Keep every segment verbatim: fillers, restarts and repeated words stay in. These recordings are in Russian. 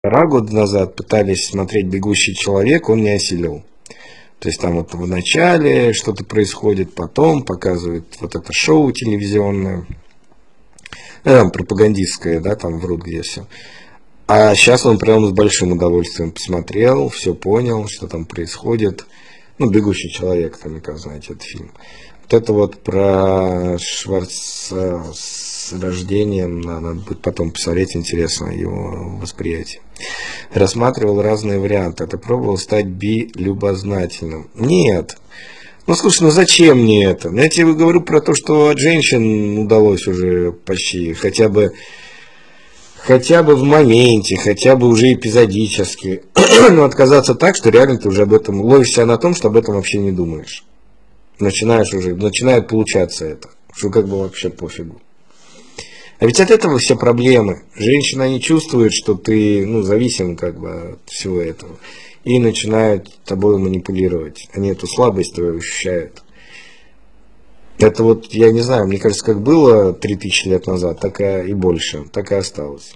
Полтора года назад пытались смотреть «Бегущий человек», он не осилил. То есть там вот в начале что-то происходит, потом показывают вот это шоу телевизионное, э, пропагандистское, да, там врут где все. А сейчас он прям с большим удовольствием посмотрел, все понял, что там происходит. Ну, «Бегущий человек», там, как знаете, этот фильм. Вот это вот про Шварца с рождением, надо будет потом посмотреть, интересно его восприятие. Рассматривал разные варианты. Ты пробовал стать би-любознательным? Нет. Ну, слушай, ну зачем мне это? Ну, я тебе говорю про то, что от женщин удалось уже почти хотя бы, хотя бы в моменте, хотя бы уже эпизодически. Но отказаться так, что реально ты уже об этом ловишь себя на том, что об этом вообще не думаешь. Начинаешь уже, начинает получаться это. Что как бы вообще пофигу. А ведь от этого все проблемы. Женщина не чувствует, что ты, ну, зависим как бы от всего этого. И начинают тобой манипулировать. Они эту слабость твою ощущают. Это вот, я не знаю, мне кажется, как было три тысячи лет назад, так и больше, так и осталось.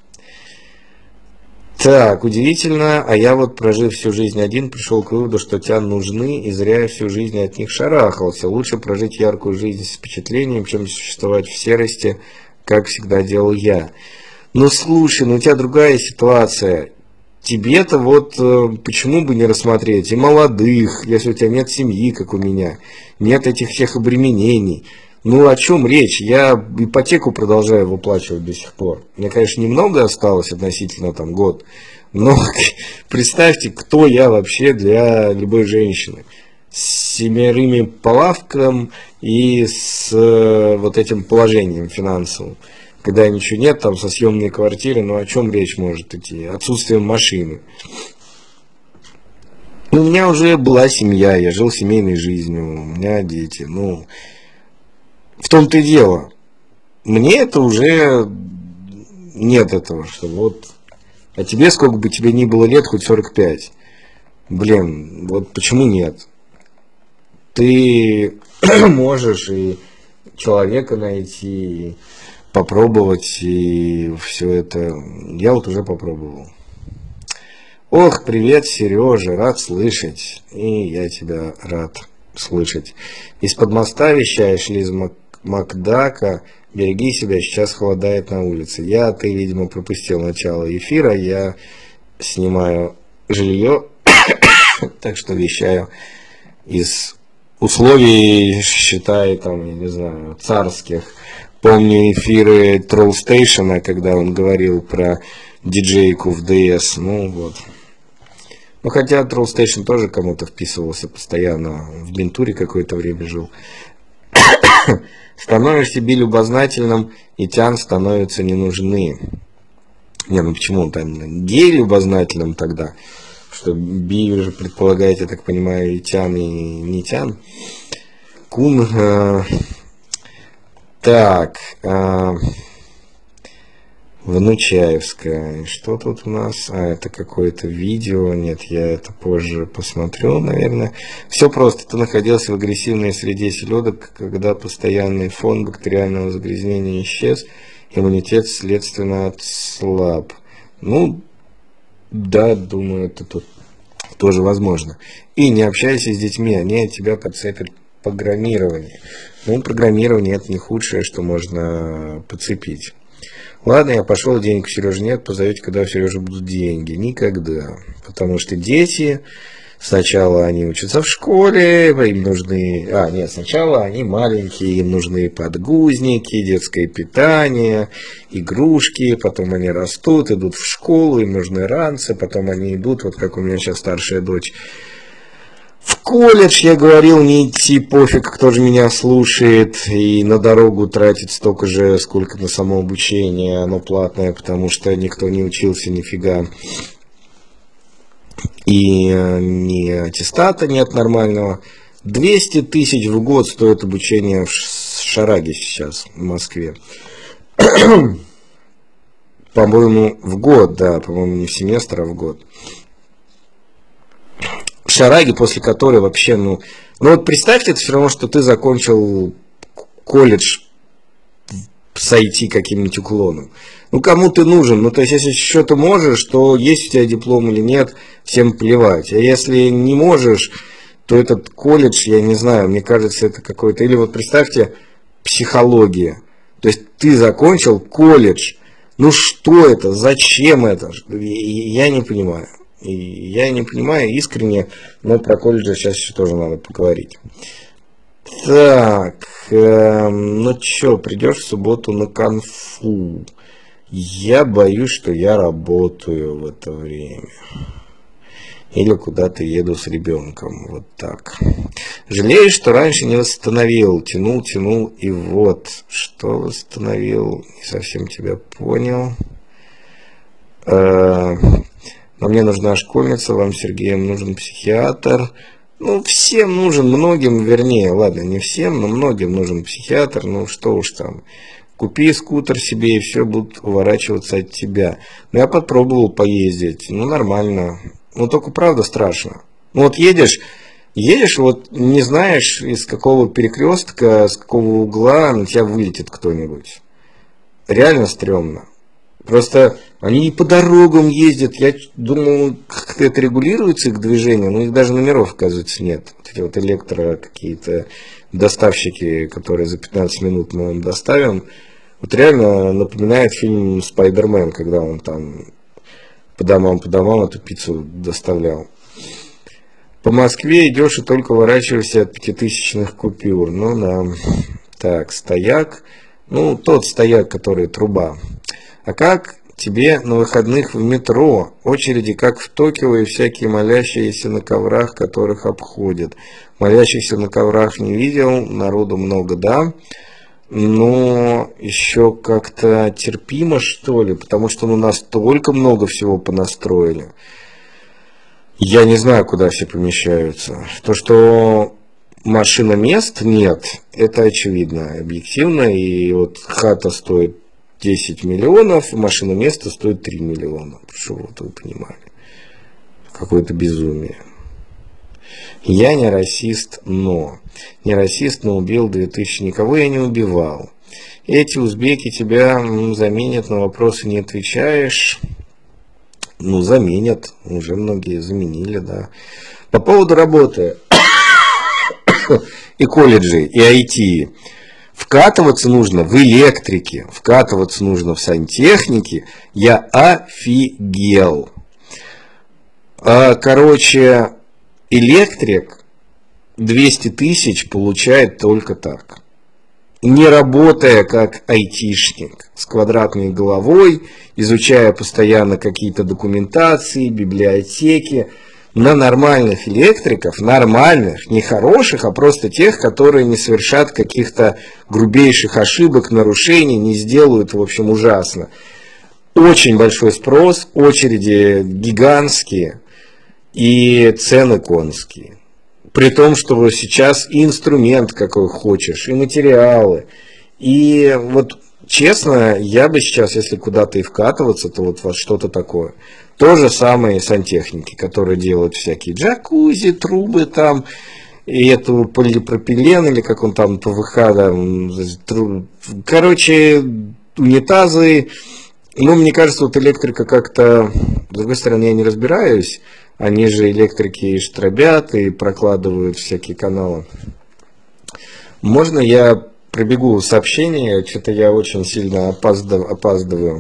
Так, удивительно, а я вот, прожив всю жизнь один, пришел к выводу, что тебя нужны, и зря я всю жизнь от них шарахался. Лучше прожить яркую жизнь с впечатлением, чем существовать в серости, как всегда делал я. Ну, слушай, ну у тебя другая ситуация. Тебе-то вот э, почему бы не рассмотреть и молодых, если у тебя нет семьи, как у меня, нет этих всех обременений. Ну, о чем речь? Я ипотеку продолжаю выплачивать до сих пор. Мне, конечно, немного осталось относительно там год, но представьте, кто я вообще для любой женщины. С семерыми по лавкам и с э, вот этим положением финансовым. Когда ничего нет, там со съемной квартиры, ну о чем речь может идти? Отсутствием машины. Ну, у меня уже была семья, я жил семейной жизнью, у меня дети. Ну, в том-то и дело. Мне это уже нет этого, что вот. А тебе, сколько бы тебе ни было лет, хоть сорок пять. Блин, вот почему нет? Ты можешь и человека найти, и попробовать, и все это. Я вот уже попробовал. Ох, привет, Сережа, рад слышать. И я тебя рад слышать. Из-под моста вещаешь ли из Мак- Макдака? Береги себя, сейчас холодает на улице. Я, ты, видимо, пропустил начало эфира. Я снимаю жилье, так что вещаю из условий, считай, там, я не знаю, царских. Помню эфиры Troll Station, когда он говорил про диджейку в ди эс. Ну вот. Ну хотя Troll Station тоже кому-то вписывался постоянно. В Бентуре какое-то время жил. Становишься би-любознательным, и тян становятся не нужны. Не, ну почему там гей-любознательным тогда? Что би уже предполагает, я так понимаю, и тян, и не тян. Кун... Э, так... Э, Внучаевская. Что тут у нас? А, это какое-то видео. Нет, я это позже посмотрю, наверное. Все просто. Ты находился в агрессивной среде селедок, когда постоянный фон бактериального загрязнения исчез, иммунитет, следственно, отслаб. Ну, да, думаю, это тут тоже возможно. И не общайся с детьми, они от тебя подцепят программирование. Ну, программирование это не худшее, что можно подцепить. Ладно, я пошел, денег у Сережи нет, позовете, когда у Сережи будут деньги. Никогда. Потому что дети, сначала они учатся в школе, им нужны... А, нет, сначала они маленькие, им нужны подгузники, детское питание, игрушки, потом они растут, идут в школу, им нужны ранцы, потом они идут, вот как у меня сейчас старшая дочь, в колледж, я говорил, не идти, пофиг, кто же меня слушает, и на дорогу тратить столько же, сколько на самообучение, оно платное, потому что никто не учился нифига. И ни аттестата нет нормального. двести тысяч в год стоит обучение в Шараге сейчас, в Москве. По-моему, в год, да, по-моему, не в семестр, а в год. Шараги, после которой вообще, ну, ну вот представьте, это все равно, что ты закончил колледж с ай ти каким-нибудь уклоном. Ну, кому ты нужен? Ну, то есть, если что-то можешь, то есть у тебя диплом или нет, всем плевать. А если не можешь, то этот колледж, я не знаю, мне кажется, это какой-то... Или вот представьте, психология. То есть, ты закончил колледж. Ну, что это? Зачем это? Я не понимаю. И я не понимаю искренне, но про колледжи сейчас еще тоже надо поговорить. Так, э, ну что, придешь в субботу на конфу? Я боюсь, что я работаю в это время. Или куда-то еду с ребенком. Вот так. Жалею, что раньше не восстановил. Тянул, тянул, и вот. Что восстановил? Не совсем тебя понял. Э, но мне нужна школьница, вам, Сергеем, нужен психиатр. Ну, всем нужен, многим, вернее, ладно, не всем, но многим нужен психиатр, ну, что уж там. Купи скутер себе, и все будут уворачиваться от тебя. Ну, я попробовал поездить, ну, нормально. Ну, только правда страшно. Ну, вот едешь, едешь, вот не знаешь, из какого перекрестка, с какого угла на тебя вылетит кто-нибудь. Реально стрёмно. Просто они и по дорогам ездят. Я думал, как-то это регулируется, их движение, но их даже номеров, оказывается, нет. Вот эти вот электро какие-то доставщики, которые за пятнадцать минут мы вам доставим. Вот реально напоминает фильм «Спайдермен», когда он там по домам, по домам эту пиццу доставлял. По Москве идешь и только уворачиваешься от пятитысячных купюр. Ну да. Так, стояк. Ну, тот стояк, который труба. А как тебе на выходных в метро? Очереди, как в Токио, и всякие молящиеся на коврах, которых обходят. Молящихся на коврах не видел, народу много, да. Но еще как-то терпимо, что ли, потому что ну, настолько много всего понастроили. Я не знаю, куда все помещаются. То, что машина мест нет, это очевидно, объективно. И вот хата стоит десять миллионов, машина места стоит три миллиона. Что вот вы понимали. Какое-то безумие. Я не расист, но. Не расист, но убил две тысячи. Никого я не убивал. Эти узбеки тебя ну, заменят, на вопросы не отвечаешь. Ну, заменят. Уже многие заменили, да. По поводу работы и колледжей, и ай ти. Вкатываться нужно в электрике, вкатываться нужно в сантехнике. Я офигел. Короче, электрик двести тысяч получает только так. Не работая как айтишник с квадратной головой, изучая постоянно какие-то документации, библиотеки. На нормальных электриков, нормальных, не хороших, а просто тех, которые не совершат каких-то грубейших ошибок, нарушений, не сделают, в общем, ужасно. Очень большой спрос, очереди гигантские и цены конские. При том, что сейчас и инструмент какой хочешь, и материалы. И вот честно, я бы сейчас, если куда-то и вкатываться, то вот во что-то такое. То же самое и сантехники, которые делают всякие джакузи, трубы там, и эту полипропилен, или как он там, пэ вэ ха, да, короче, унитазы. Ну, мне кажется, вот электрика как-то, с другой стороны, я не разбираюсь, они же электрики и штробят, и прокладывают всякие каналы. Можно я пробегу сообщение, что-то я очень сильно опаздыв, опаздываю.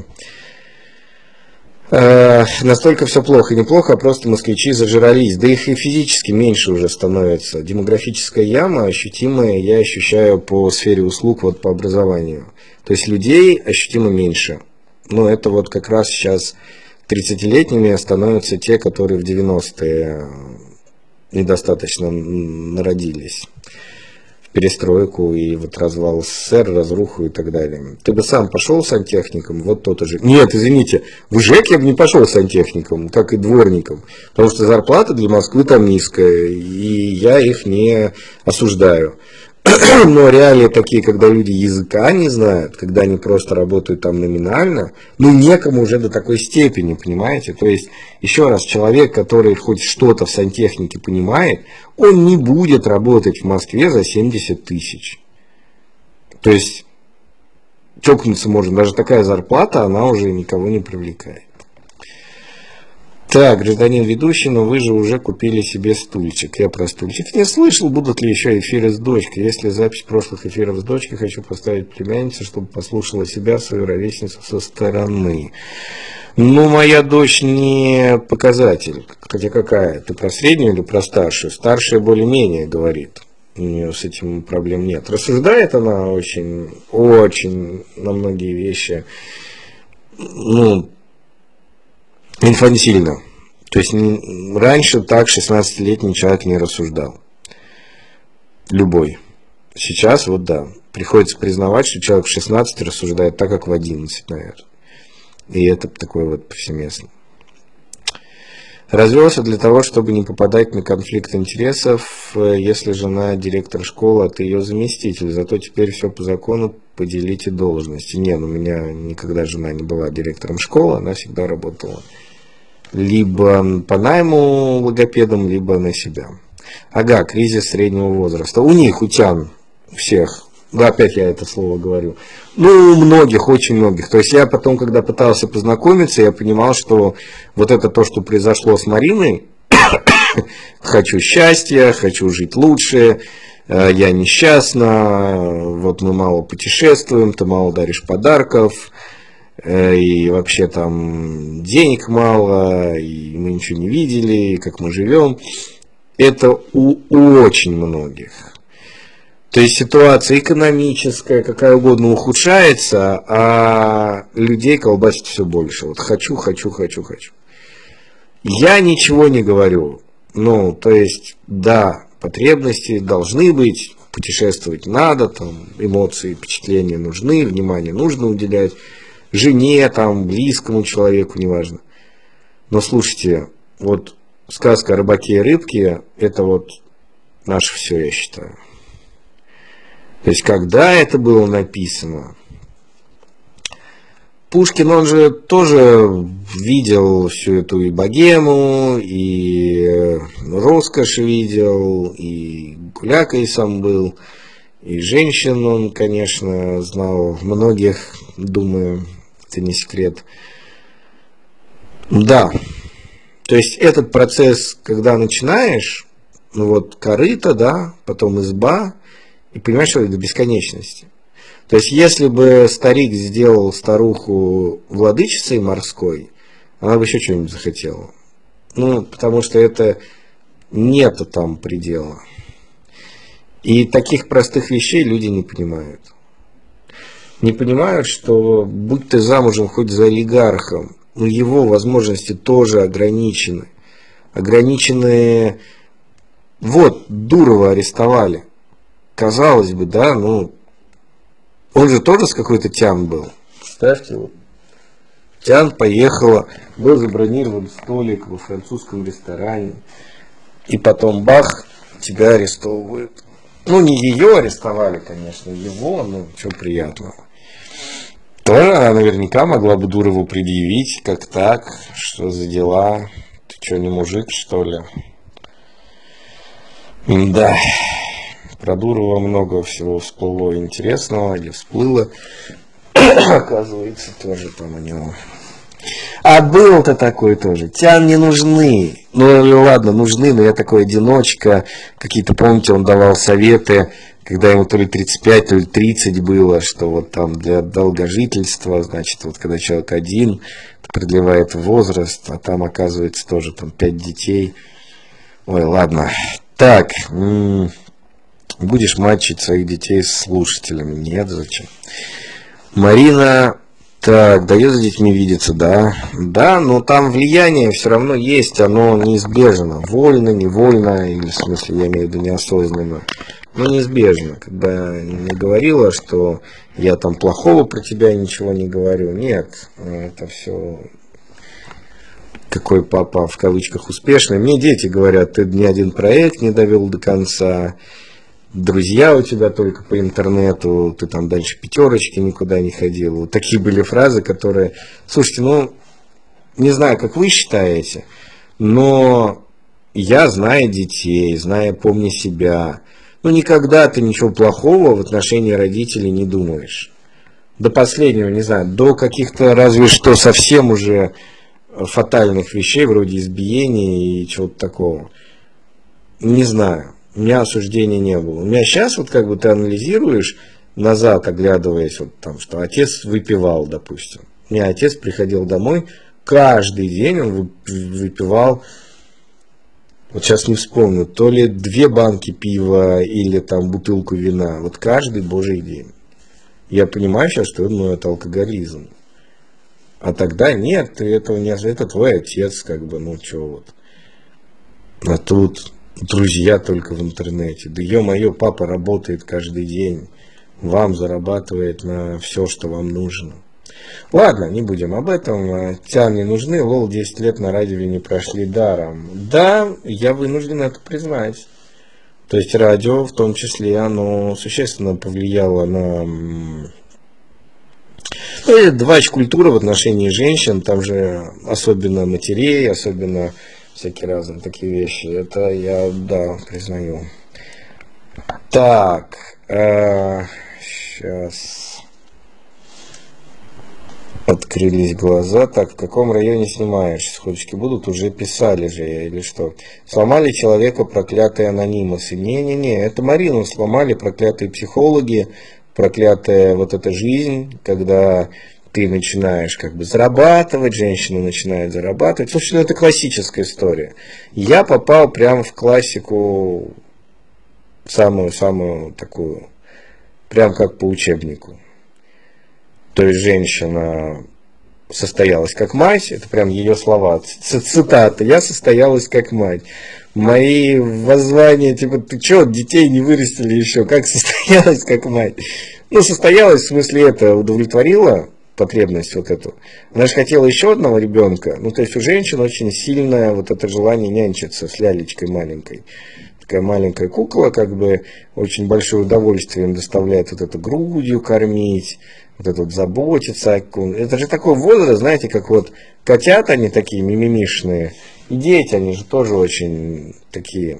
Э, настолько все плохо и неплохо, а просто москвичи зажрались. Да их и физически меньше уже становится. Демографическая яма ощутимая, я ощущаю по сфере услуг, вот по образованию. То есть людей ощутимо меньше. Но это вот как раз сейчас тридцатилетними становятся те, которые в девяностые недостаточно народились. Перестройку и вот развал СССР, разруху и так далее. Ты бы сам пошел сантехником, вот тот же. Нет, извините, в ЖЭК я бы не пошел сантехником, как и дворником, потому что зарплата для Москвы там низкая, и я их не осуждаю. Но реалии такие, когда люди языка не знают, когда они просто работают там номинально, ну некому уже до такой степени, понимаете? То есть, еще раз, человек, который хоть что-то в сантехнике понимает, он не будет работать в Москве за семьдесят тысяч. То есть, чокнуться можно. Даже такая зарплата, она уже никого не привлекает. Так, гражданин ведущий, но вы же уже купили себе стульчик. Я про стульчик не слышал. Будут ли еще эфиры с дочкой? Если запись прошлых эфиров с дочкой, хочу поставить племянницу, чтобы послушала себя, свою ровесницу со стороны. Ну, моя дочь не показатель. Хотя какая? Ты про среднюю или про старшую? Старшая более-менее говорит. У нее с этим проблем нет. Рассуждает она очень, очень на многие вещи, ну, инфантильно. То есть раньше так шестнадцатилетний человек не рассуждал. Любой. Сейчас вот да. Приходится признавать, что человек в шестнадцать рассуждает так, как в одиннадцать, наверное. И это такое вот повсеместно. Развелся для того, чтобы не попадать на конфликт интересов, если жена директор школы, а ты ее заместитель. Зато теперь все по закону, поделите должности. Не, ну у меня никогда жена не была директором школы, она всегда работала либо по найму логопедом, либо на себя. Ага, кризис среднего возраста. У них, у тян, всех. Да, опять я это слово говорю. Ну, у многих, очень многих. То есть я потом, когда пытался познакомиться, я понимал, что вот это то, что произошло с Мариной, хочу счастья, хочу жить лучше, я несчастна, вот мы мало путешествуем, ты мало даришь подарков, и вообще там денег мало, и мы ничего не видели, и как мы живем. Это у очень многих. То есть ситуация экономическая, какая угодно, ухудшается, а людей колбасит все больше. Вот хочу, хочу, хочу, хочу. Я ничего не говорю. Ну, то есть, да, потребности должны быть, путешествовать надо, там, эмоции, впечатления нужны, внимание нужно уделять. Жене, там, близкому человеку, неважно. Но слушайте, вот сказка о рыбаке и рыбке, это вот наше все, я считаю. То есть, когда это было написано, Пушкин, он же тоже видел всю эту и богему, и роскошь видел, и гулякой сам был, и женщин он, конечно, знал многих, думаю, это не секрет. Да, то есть этот процесс, когда начинаешь, ну вот корыто, да, потом изба, и понимаешь, что это до бесконечности. То есть, если бы старик сделал старуху владычицей морской, она бы еще что-нибудь захотела. Ну, потому что это нету там предела. И таких простых вещей люди не понимают. Не понимают, что будь ты замужем хоть за олигархом, но его возможности тоже ограничены. Ограничены... Вот, Дурова арестовали. Казалось бы, да, ну, он же тоже с какой-то тян был. Представьте, вот. Тян поехала, был забронирован столик во французском ресторане. И потом бах, тебя арестовывают. Ну, не ее арестовали, конечно, его, но что приятного. Тоже она наверняка могла бы Дурову предъявить, как так, что за дела, ты что, не мужик, что ли? Да. Про Дурова много всего всплыло интересного, или всплыло, оказывается, тоже там у него. А был-то такой тоже. Тян не нужны. Ну ладно, нужны, но я такой одиночка. Какие-то, помните, он давал советы, когда ему то ли тридцать пять, то ли тридцать было, что вот там для долгожительства, значит, вот когда человек один, продлевает возраст, а там оказывается тоже там пять детей. Ой, ладно. Так, м- будешь мачить своих детей с слушателями? Нет, зачем? Марина, так, дает за детьми видеться, да. Да, но там влияние все равно есть, оно неизбежно. Вольно, невольно, или в смысле, я имею в виду неосознанно. Но неизбежно. Когда не говорила, что я там плохого про тебя ничего не говорю. Нет, это все... Какой папа в кавычках успешный. Мне дети говорят, ты ни один проект не довел до конца. Друзья у тебя только по интернету, ты там дальше пятерочки никуда не ходил. Вот такие были фразы, которые... Слушайте, ну, не знаю, как вы считаете, но я, зная детей, зная, помня себя, ну, никогда ты ничего плохого в отношении родителей не думаешь. до последнего, не знаю, до каких-то разве что совсем уже фатальных вещей, вроде избиения и чего-то такого. Не знаю, у меня осуждения не было. У меня сейчас вот как бы ты анализируешь, назад оглядываясь, вот там, что отец выпивал, допустим. У меня отец приходил домой, каждый день он выпивал, вот сейчас не вспомню, то ли две банки пива или там бутылку вина, вот каждый божий день. Я понимаю сейчас, что ну, это алкоголизм. А тогда нет, ты этого не, это твой отец, как бы, ну что вот. А тут друзья только в интернете. Да ё-моё, папа работает каждый день, вам зарабатывает на все, что вам нужно. Ладно, не будем об этом. Тян не нужны, лол, десять лет на радио не прошли даром. Да, я вынужден это признать. То есть радио, в том числе, оно существенно повлияло на... Ну, это двач-культура в отношении женщин, там же особенно матерей, особенно всякие разные такие вещи. Это я, да, признаю. Так, э, сейчас... Открылись глаза. Так, в каком районе снимаешь? Сходочки будут? Уже писали же я или что? Сломали человека проклятые анонимусы. Не-не-не, это Марину сломали проклятые психологи, проклятая вот эта жизнь, когда ты начинаешь как бы зарабатывать, женщина начинает зарабатывать. Слушай, ну это классическая история. Я попал прямо в классику, самую-самую такую, прям как по учебнику. То есть женщина состоялась как мать, это прям ее слова, цитата, я состоялась как мать. Мои воззвания, типа, ты что, детей не вырастили еще, как состоялась как мать? Ну, состоялась, в смысле, это удовлетворила потребность вот эту. Она же хотела еще одного ребенка, ну, то есть у женщин очень сильное вот это желание нянчиться с лялечкой маленькой. Такая маленькая кукла, как бы, очень большое удовольствие им доставляет вот это грудью кормить, вот это вот заботиться. Это же такой возраст, знаете, как вот котята, они такие мимимишные, и дети, они же тоже очень такие.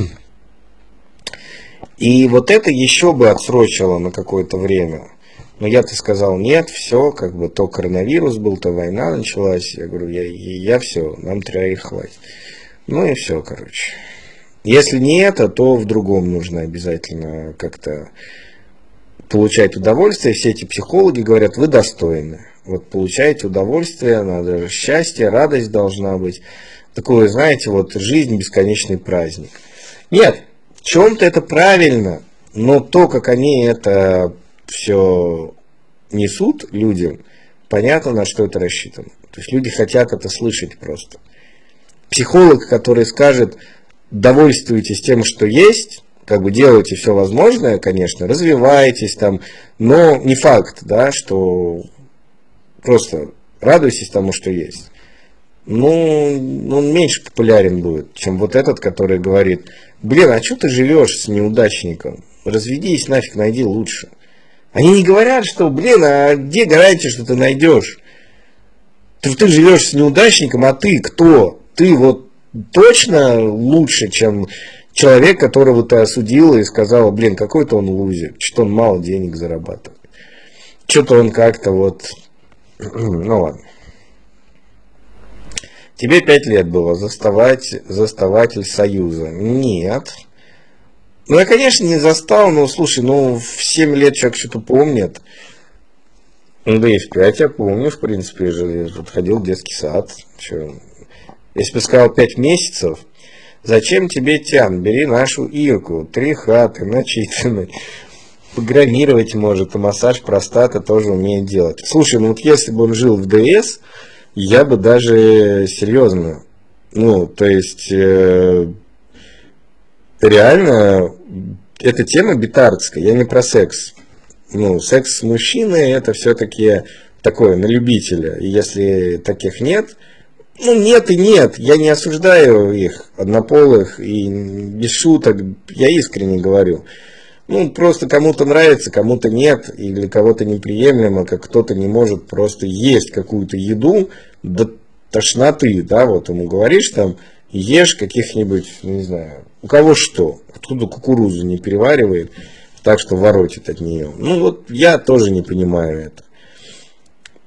И вот это еще бы отсрочило на какое-то время. Но я-то сказал, нет, все, как бы то коронавирус был, то война началась. Я говорю, я, я все, нам троих хватит. Ну и все, короче. Если не это, то в другом нужно обязательно как-то получать удовольствие. Все эти психологи говорят, вы достойны. Вот получаете удовольствие, надо счастье, радость должна быть. Такое, знаете, вот жизнь, бесконечный праздник. Нет, в чем-то это правильно, но то, как они это все несут людям, понятно, на что это рассчитано. То есть люди хотят это слышать просто. Психолог, который скажет, довольствуйтесь тем, что есть, как бы делайте все возможное, конечно, развивайтесь там, но не факт, да, что просто радуйтесь тому, что есть. Ну, он меньше популярен будет, чем вот этот, который говорит, блин, а что ты живешь с неудачником? Разведись нафиг, найди лучше. Они не говорят, что, блин, а где гарантия, что ты найдешь? Ты, ты живешь с неудачником, а ты кто? Ты вот точно лучше, чем человек, которого ты осудила и сказала, блин, какой-то он лузер, что-то он мало денег зарабатывает. Что-то он как-то вот... Ну ладно. Тебе пять лет было, заставать, заставатель Союза. Нет. Ну, я, конечно, не застал, но, слушай, ну, в семь лет человек что-то помнит. Ну, да и в пять я помню, в принципе, я же ходил в детский сад. Че? Если бы сказал пять месяцев, зачем тебе Тян? Бери нашу Ирку, три хаты, начитанный. Программировать может, и массаж простаты тоже умеет делать. Слушай, ну вот если бы он жил в ДС, я бы даже серьезно, ну, то есть, э, реально, эта тема битардская, я не про секс. Ну, секс с мужчиной, это все-таки такое, на любителя. И если таких нет, ну, нет и нет, я не осуждаю их, однополых, и без шуток, я искренне говорю. Ну, просто кому-то нравится, кому-то нет, и для кого-то неприемлемо, как кто-то не может просто есть какую-то еду до тошноты, да, вот ему говоришь там, ешь каких-нибудь, не знаю, у кого что, откуда кукурузу не переваривает, так что воротит от нее. Ну, вот я тоже не понимаю это.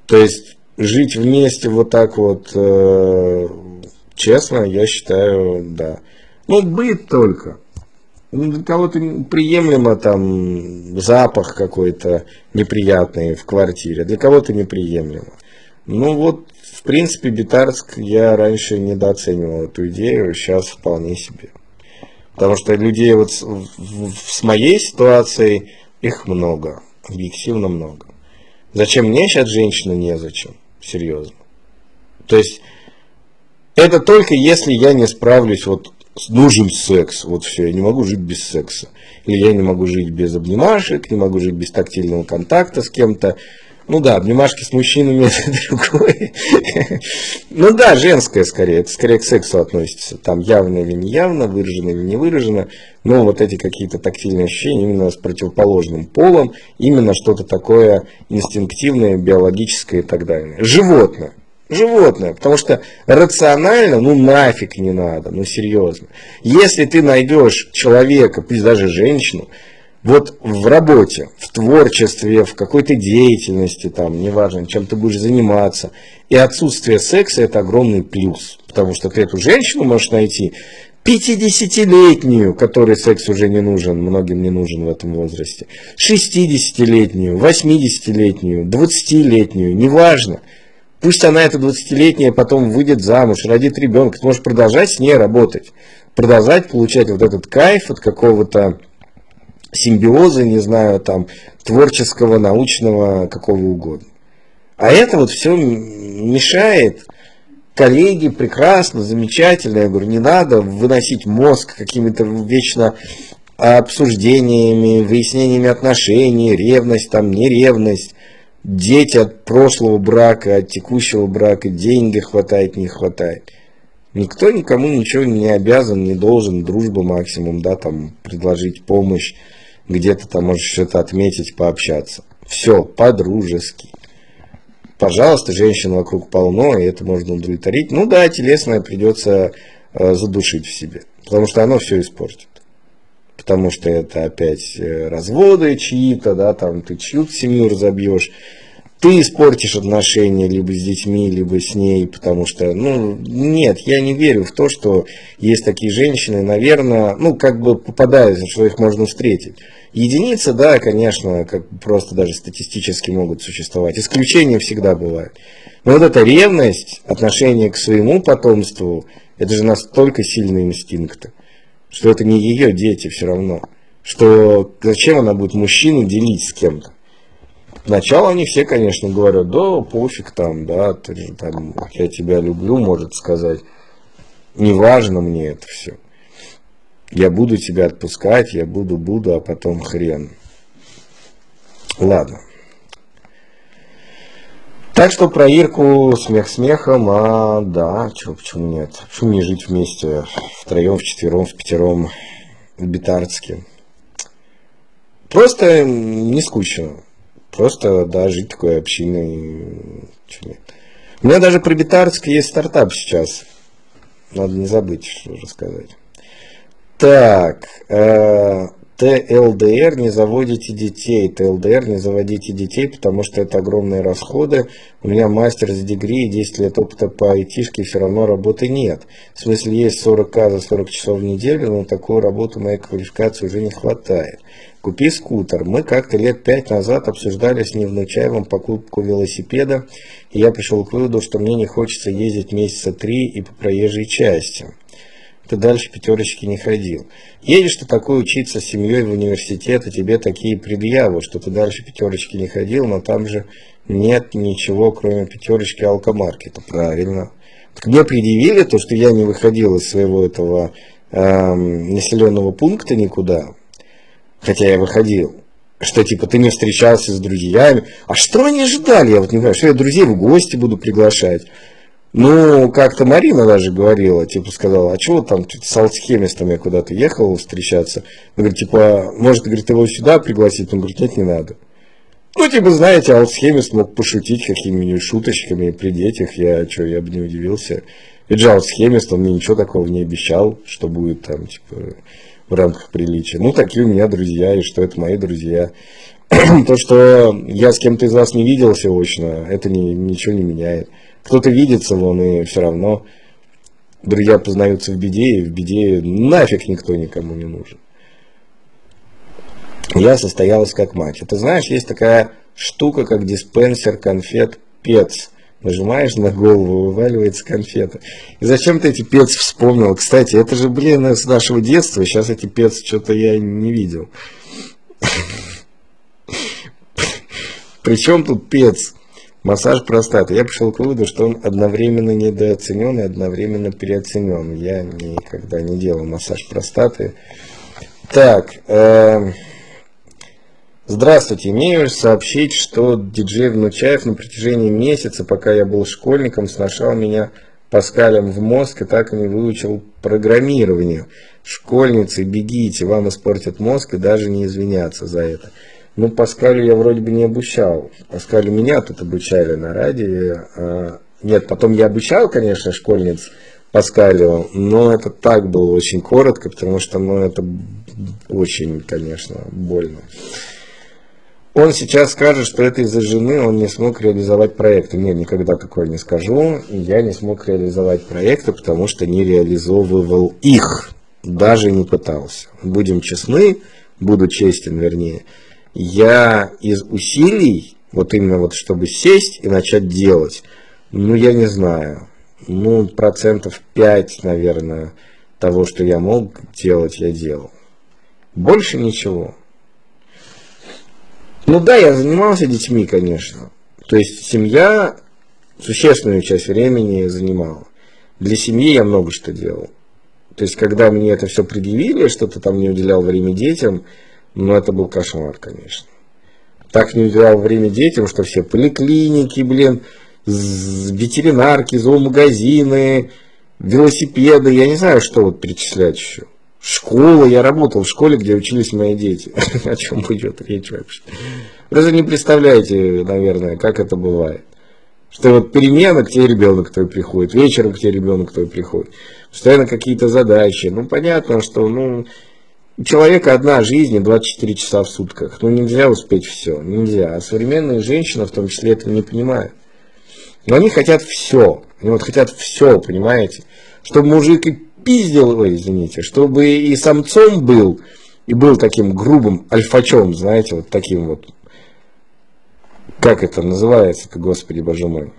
То есть жить вместе вот так вот э, честно, я считаю, да. Ну, быт только. Для кого-то приемлемо там запах какой-то неприятный в квартире, для кого-то неприемлемо. Ну вот, в принципе, Битарск, я раньше недооценивал эту идею, сейчас вполне себе. Потому что людей вот с, в, с моей ситуацией, их много, объективно много. Зачем мне сейчас женщина, незачем, серьезно. То есть, это только если я не справлюсь, вот, нужен секс, вот все, я не могу жить без секса. Или я не могу жить без обнимашек, не могу жить без тактильного контакта с кем-то. Ну да, обнимашки с мужчинами это другое. Ну да, женское скорее, это скорее к сексу относится. Там явно или неявно, выражено или не выражено. Но вот эти какие-то тактильные ощущения именно с противоположным полом, именно что-то такое инстинктивное, биологическое и так далее. Животное. Животное, потому что рационально, ну нафиг не надо, ну серьезно. Если ты найдешь человека, пусть даже женщину, вот в работе, в творчестве, в какой-то деятельности, там, неважно, чем ты будешь заниматься, и отсутствие секса – это огромный плюс, потому что ты эту женщину можешь найти пятидесятилетнюю, которой секс уже не нужен, многим не нужен в этом возрасте, шестидесятилетнюю, восьмидесятилетнюю, двадцатилетнюю, неважно. Пусть она, эта двадцатилетняя, потом выйдет замуж, родит ребенка, ты можешь продолжать с ней работать, продолжать получать вот этот кайф от какого-то симбиоза, не знаю, там, творческого, научного, какого угодно. А это вот все мешает. Коллеги прекрасно, замечательно, я говорю, не надо выносить мозг какими-то вечно обсуждениями, выяснениями отношений, ревность, там, неревность. Дети от прошлого брака, от текущего брака, деньги хватает, не хватает. Никто никому ничего не обязан, не должен, дружба максимум, да, там, предложить помощь, где-то там можешь что-то отметить, пообщаться. Все, по-дружески. Пожалуйста, женщин вокруг полно, и это можно удовлетворить. Ну да, телесное придется э, задушить в себе, потому что оно все испортит. Потому что это опять разводы чьи-то, да, там ты чью-то семью разобьешь, ты испортишь отношения либо с детьми, либо с ней, потому что, ну, нет, я не верю в то, что есть такие женщины, наверное, ну, как бы попадаются, что их можно встретить. Единицы, да, конечно, как просто даже статистически могут существовать, исключения всегда бывают. Но вот эта ревность, отношение к своему потомству, это же настолько сильные инстинкты, что это не ее дети все равно. Что зачем она будет мужчину делить с кем-то? Сначала они все, конечно, говорят, да, пофиг там, да, ты, там, я тебя люблю, может сказать. Не важно мне это все. Я буду тебя отпускать, я буду, буду, а потом хрен. Ладно. Так что про Ирку смех смехом, а да, чё, почему нет? Почему не жить вместе, втроем, вчетвером, впятером в Битарске? Просто не скучно. Просто, да, жить такой общиной. У меня даже про Битарск есть стартап сейчас. Надо не забыть, что рассказать. Так, э, ТЛДР, не заводите детей. ТЛДР, не заводите детей, потому что это огромные расходы. У меня мастер с дегри и десять лет опыта по айтишке, все равно работы нет. В смысле, есть сорок тысяч за сорок часов в неделю, но такую работу моей квалификации уже не хватает. Купи скутер. Мы как-то лет пять назад обсуждали с невнучаевым покупку велосипеда, и я пришел к выводу, что мне не хочется ездить месяца три и по проезжей части. Ты дальше пятерочки не ходил. Едешь ты такой учиться с семьей в университет, и тебе такие предъявы, что ты дальше пятерочки не ходил, но там же нет ничего, кроме пятерочки алкомаркета. Правильно. Так мне предъявили то, что я не выходил из своего этого э, населенного пункта никуда, хотя я выходил. Что типа ты не встречался с друзьями. А что они ждали? Я вот не понимаю, что я друзей в гости буду приглашать. Ну, как-то Марина даже говорила, типа сказала, а чего там с алцхемистом я куда-то ехал встречаться? Он говорит, типа, может, говорит, его сюда пригласить? Он говорит, нет, не надо. Ну, типа, знаете, алцхемист мог пошутить какими-нибудь шуточками при детях, я что, я бы не удивился. Это же алцхемист, он мне ничего такого не обещал, что будет там, типа, в рамках приличия. Ну, такие у меня друзья, и что это мои друзья. То, что я с кем-то из вас не виделся очно, это ни, ничего не меняет. Кто-то видится, вон, и все равно друзья познаются в беде, и в беде нафиг никто никому не нужен. Я состоялась как мать. Это, знаешь, есть такая штука, как диспенсер конфет Пец. Нажимаешь на голову, вываливается конфета. И зачем ты эти Пец вспомнил? Кстати, это же, блин, с нашего детства. Сейчас эти Пец что-то я не видел. Причем тут Пец? Массаж простаты. Я пришел к выводу, что он одновременно недооценен и одновременно переоценен. Я никогда не делал массаж простаты. Так. Э- Здравствуйте. Имею сообщить, что диджей Внучаев на протяжении месяца, пока я был школьником, сношал меня паскалем в мозг и так и не выучил программирование. Школьницы, бегите, вам испортят мозг и даже не извиняться за это. Ну, Паскалю я вроде бы не обучал. Паскалю меня тут обучали на радио. Нет, потом я обучал, конечно, школьниц Паскалю, но это так было очень коротко, потому что, ну, это очень, конечно, больно. Он сейчас скажет, что это из-за жены он не смог реализовать проекты. Нет, никогда такое не скажу. Я не смог реализовать проекты, потому что не реализовывал их. Даже не пытался. Будем честны, буду честен, вернее. Я из усилий, вот именно вот чтобы сесть и начать делать, ну, я не знаю, ну, процентов пять, наверное, того, что я мог делать, я делал. Больше ничего. Ну да, я занимался детьми, конечно. То есть семья существенную часть времени занимала. Для семьи я много что делал. То есть когда мне это все предъявили, что-то там не уделял время детям, ну это был кошмар, конечно. Так не уделял время детям, что все поликлиники, блин, ветеринарки, зоомагазины, велосипеды, я не знаю, что вот перечислять еще. Школа, я работал в школе, где учились мои дети. О чем идет речь вообще? Вы даже не представляете, наверное, как это бывает. Что вот перемена, к тебе ребенок твой приходит, вечером к тебе ребенок твой приходит. Постоянно какие-то задачи. Ну, понятно, что ну, у человека одна жизнь, двадцать четыре часа в сутках. Ну, нельзя успеть все, нельзя. А современные женщины, в том числе, этого не понимают. Но они хотят все. Они вот хотят все, понимаете? Чтобы мужик и пиздил, ой, извините, чтобы и самцом был, и был таким грубым альфачом, знаете, вот таким вот, как это называется-то, господи, боже мой,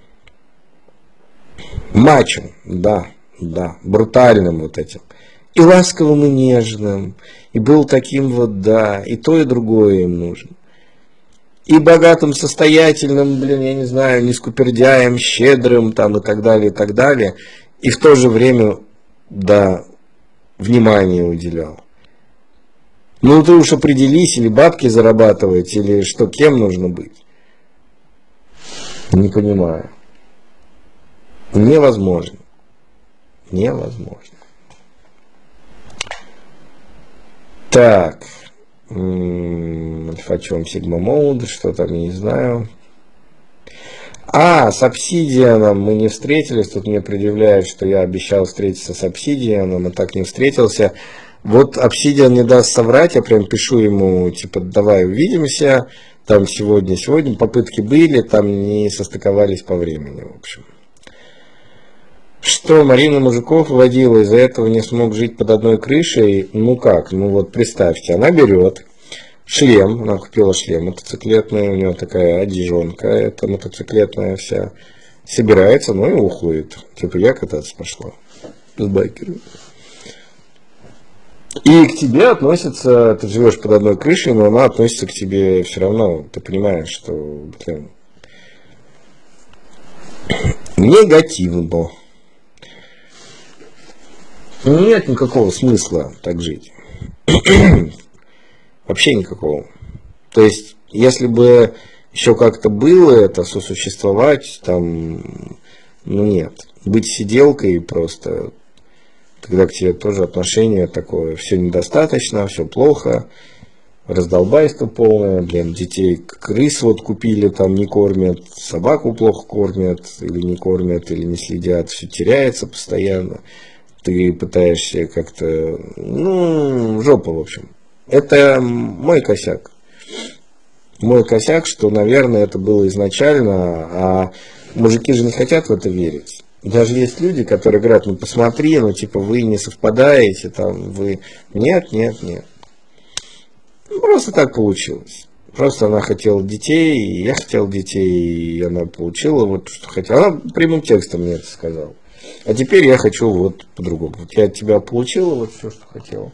мачо, да, да, брутальным вот этим, и ласковым, и нежным, и был таким вот, да, и то, и другое им нужно. И богатым, состоятельным, блин, я не знаю, не скупердяем, щедрым, там, и так далее, и так далее, и в то же время да, внимание уделял. Ну, ты уж определись, или бабки зарабатывать, или что, кем нужно быть. Не понимаю. Невозможно. Невозможно. Так. Альфачом Сигма Моуд, что там, я не знаю. А, с Obsidian мы не встретились. Тут мне предъявляют, что я обещал встретиться с Obsidian, но так не встретился. Вот Obsidian не даст соврать, я прям пишу ему, типа, давай увидимся. Там сегодня, сегодня попытки были, там не состыковались по времени, в общем. Что Марина мужиков водила, из-за этого не смог жить под одной крышей. Ну как, ну вот представьте, она берет шлем, она купила шлем мотоциклетный, у нее такая одежонка, это мотоциклетная вся, собирается, ну и уходит. Типа я кататься пошла с байкером. И к тебе относится, ты живешь под одной крышей, но она относится к тебе все равно, ты понимаешь, что, блин, негативно. Нет никакого смысла так жить. Вообще никакого. То есть, если бы еще как-то было это сосуществовать, там, ну нет. Быть сиделкой просто, тогда к тебе тоже отношение такое, все недостаточно, все плохо, раздолбайство полное, блин, детей крыс вот купили, там не кормят, собаку плохо кормят, или не кормят, или не следят, все теряется постоянно. Ты пытаешься как-то, ну, жопа, в общем. Это мой косяк. мой косяк, что, наверное, это было изначально, а мужики же не хотят в это верить. Даже есть люди, которые говорят, ну посмотри, ну типа вы не совпадаете, там вы... Нет, нет, нет. Просто так получилось. Просто она хотела детей, и я хотел детей, и она получила вот что хотела. Она прямым текстом мне это сказала. А теперь я хочу вот по-другому. Вот я от тебя получила вот все, что хотела.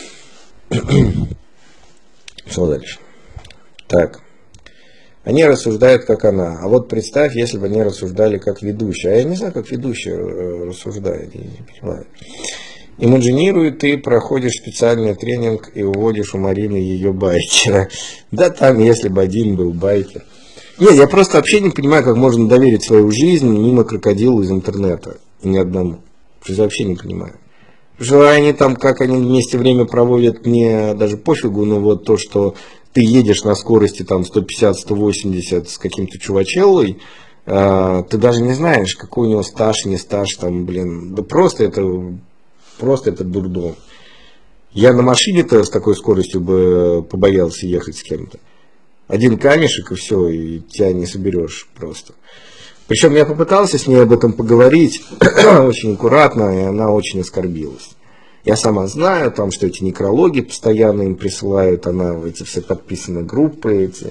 Что дальше? Так. Они рассуждают, как она. А вот представь, если бы они рассуждали, как ведущие. А я не знаю, как ведущие рассуждают. Я не понимаю. Имаджинируй, ты проходишь специальный тренинг и уводишь у Марины ее байкера. Да там, если бы один был байкер. Нет, я просто вообще не понимаю, как можно доверить свою жизнь мимо крокодилу из интернета. И ни одному. Я вообще не понимаю. Что они там, как они вместе время проводят, мне даже пофигу, но вот то, что ты едешь на скорости там сто пятьдесят - сто восемьдесят с каким-то чувачелой, э, ты даже не знаешь, какой у него стаж, не стаж, там, блин, да просто это, просто это дурдом. Я на машине-то с такой скоростью бы побоялся ехать с кем-то. Один камешек и все, и тебя не соберешь просто. Причем я попытался с ней об этом поговорить очень аккуратно, и она очень оскорбилась. Я сама знаю, там, что эти некрологи постоянно им присылают, она в эти все подписаны группы эти.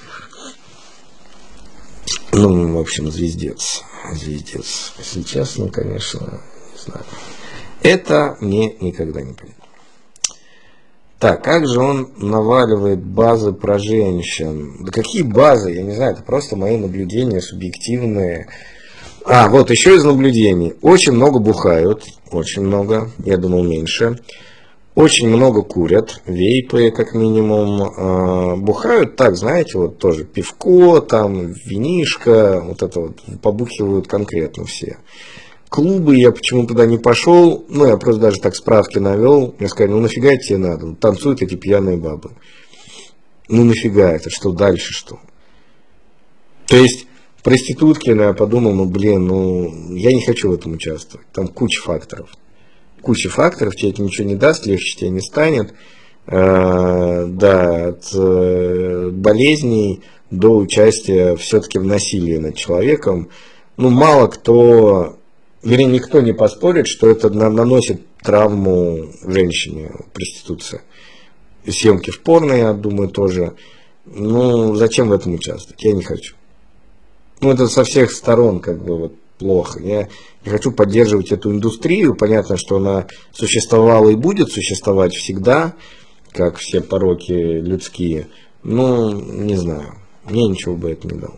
Ну, в общем, звездец. Звездец. Если честно, конечно, не знаю. Это мне никогда не понятно. Так, как же он наваливает базы про женщин? Да какие базы? Я не знаю, это просто мои наблюдения субъективные. А, вот еще из наблюдений. Очень много бухают, очень много, я думал меньше. Очень много курят, вейпы как минимум. Бухают так, знаете, вот тоже пивко, там, винишко, вот это вот побухивают конкретно все. Клубы, я почему туда не пошел, ну, я просто даже так справки навел, мне сказали, ну, нафига тебе надо, танцуют эти пьяные бабы. Ну, нафига это, что дальше, что? То есть, проститутки, ну, я подумал, ну, блин, ну, я не хочу в этом участвовать, там куча факторов. Куча факторов, тебе это ничего не даст, легче тебе не станет, э, да, от э, болезней до участия все-таки в насилии над человеком, ну, мало кто... Вернее, никто не поспорит, что это наносит травму женщине, проституция. И съемки в порно, я думаю, тоже. Ну, зачем в этом участвовать? Я не хочу. Ну, это со всех сторон, как бы, вот, плохо. Я не хочу поддерживать эту индустрию. Понятно, что она существовала и будет существовать всегда, как все пороки людские. Ну, не знаю. Мне ничего бы это не дало.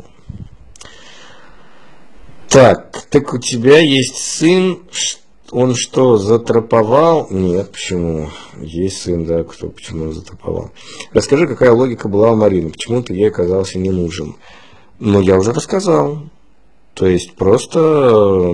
Так, так у тебя есть сын, он что, затроповал? Нет, почему? Есть сын, да, кто, почему затроповал? Расскажи, какая логика была у Марины, почему ты ей оказался не нужен? Ну, я уже рассказал. То есть, просто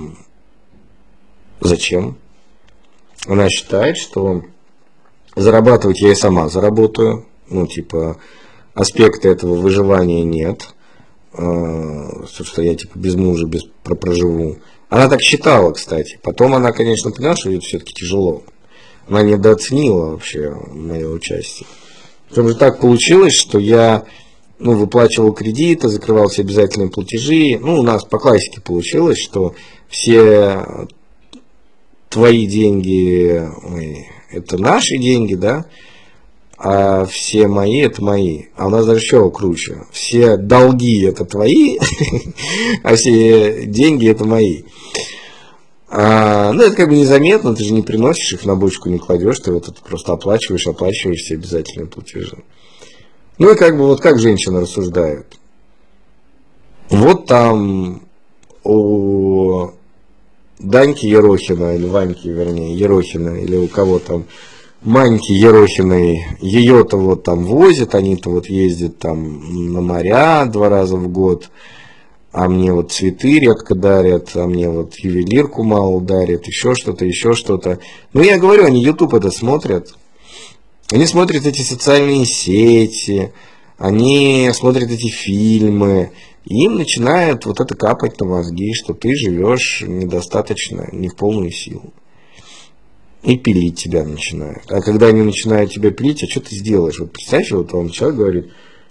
зачем? Она считает, что зарабатывать я и сама заработаю, ну, типа, аспекта этого выживания нет. Что я типа без мужа, без проживу. Она так считала, кстати. Потом она, конечно, поняла, что это все-таки тяжело. Она недооценила вообще мое участие. Причем же так получилось, что я ну, выплачивал кредиты, закрывал все обязательные платежи. Ну, у нас по классике получилось, что все твои деньги, ой, это наши деньги, да, а все мои это мои. А у нас даже еще круче. Все долги это твои, а все деньги это мои. А, ну, это как бы незаметно, ты же не приносишь их на бочку, не кладешь, ты вот это просто оплачиваешь, оплачиваешь все обязательные платежи. Ну и как бы вот как женщины рассуждают. Вот там у Даньки Ерохина, или Ваньки, вернее, Ерохина, или у кого там, Маньки Ерохиной, ее-то вот там возят, они-то вот ездят там на моря два раза в год, а мне вот цветы редко дарят, а мне вот ювелирку мало дарят, еще что-то, еще что-то. Ну, я говорю, они YouTube это смотрят, они смотрят эти социальные сети, они смотрят эти фильмы, и им начинает вот это капать на мозги, что ты живешь недостаточно, не в полную силу. И пилить тебя начинают. А когда они начинают тебя пилить, а что ты сделаешь? Вот представь, вот вам человек говорит,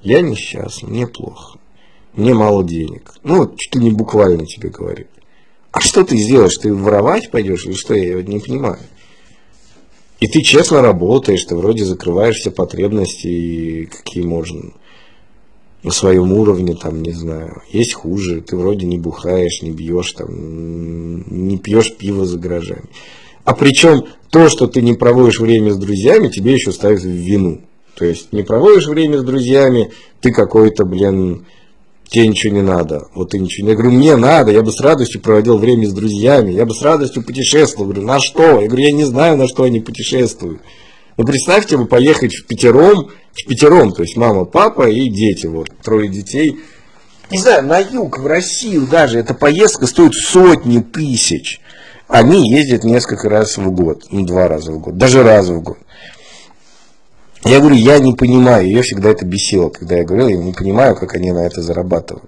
Я несчастный, мне плохо, мне мало денег. Ну, вот чуть ли не буквально тебе говорю. А что ты сделаешь? Ты воровать пойдешь или что? Я не понимаю. И ты честно работаешь, ты вроде закрываешь все потребности, какие можно. На своем уровне, там, не знаю, есть хуже, ты вроде не бухаешь, не бьешь, там, не пьешь пиво за гаражами. А причем то, что ты не проводишь время с друзьями, тебе еще ставят в вину. То есть не проводишь время с друзьями, ты какой-то, блин, тебе ничего не надо. Вот ты ничего не... Я говорю, мне надо, я бы с радостью проводил время с друзьями, я бы с радостью путешествовал. Я говорю, на что? Я говорю, я не знаю, на что они путешествуют. Ну, представьте, вы поехать в пятером, в пятером, то есть мама, папа и дети, вот, трое детей. Не знаю, на юг, в Россию даже, эта поездка стоит сотни тысяч. Они ездят несколько раз в год, ну, два раза в год, даже раз в год. Я говорю, я не понимаю, ее всегда это бесило, когда я говорил, я не понимаю, как они на это зарабатывают.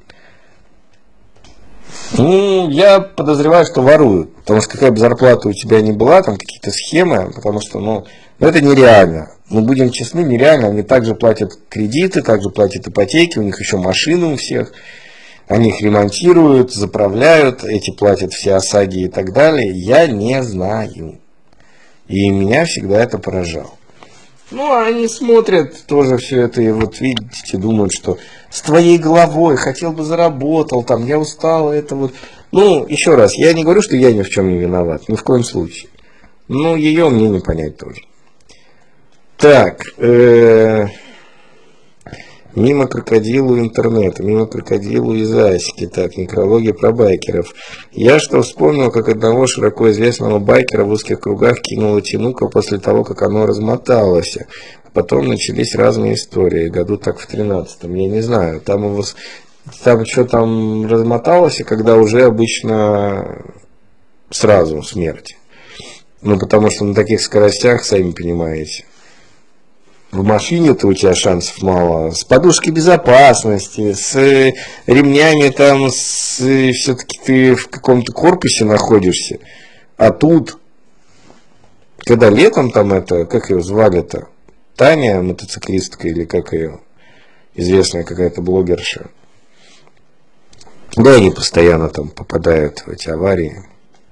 Ну, я подозреваю, что воруют, потому что какая бы зарплата у тебя ни была, там какие-то схемы, потому что, ну, ну это нереально. Мы будем честны, нереально. Они также платят кредиты, также платят ипотеки, у них еще машины у всех. Они их ремонтируют, заправляют, эти платят все ОСАГИ и так далее. Я не знаю. И меня всегда это поражало. Ну, а они смотрят тоже все это, и вот видите, думают, что с твоей головой хотел бы заработал, там, я устал, это вот. Ну, еще раз, я не говорю, что я ни в чем не виноват, ни в коем случае. Ну, ее мне не понять тоже. Так, э, мимо крокодилу интернета, мимо крокодилу из Асики, так, некрология про байкеров. Я что вспомнил, как одного широко известного байкера в узких кругах кинула тянука после того, как оно размоталось. Потом начались разные истории, году так в тринадцатом, я не знаю, там его, там что там размоталось, когда уже обычно сразу смерть. Ну, потому что на таких скоростях, сами понимаете, в машине-то у тебя шансов мало. С подушкой безопасности, с ремнями там, с, все-таки ты в каком-то корпусе находишься. А тут, когда летом там это, как ее звали-то, Таня, мотоциклистка, или как ее, известная какая-то блогерша. Да, они постоянно там попадают в эти аварии.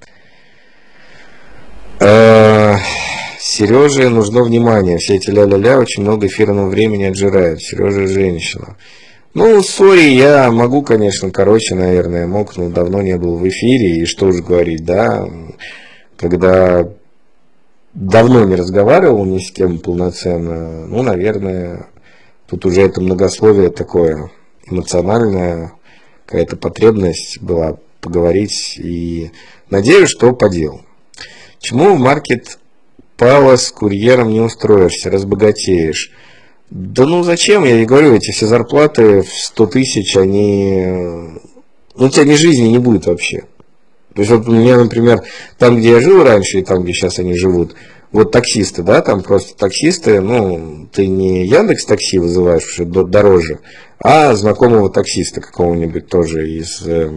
Сереже нужно внимание. Все эти ля-ля-ля очень много эфирного времени отжирают. Сережа женщина. Ну, сори, я могу, конечно, короче, наверное, мог, но давно не был в эфире. И что уж говорить, да, когда давно не разговаривал ни с кем полноценно, ну, наверное, тут уже это многословие такое эмоциональное, какая-то потребность была поговорить. И надеюсь, что по делу. Чему в маркет Пала с курьером не устроишься, разбогатеешь? Да ну зачем, я и говорю, эти все зарплаты в сто тысяч, они... Ну, у тебя ни жизни не будет вообще. То есть вот у меня, например, там, где я жил раньше, и там, где сейчас они живут, вот таксисты, да, там просто таксисты, ну, ты не Яндекс Такси вызываешь, что дороже, а знакомого таксиста какого-нибудь тоже из... Э,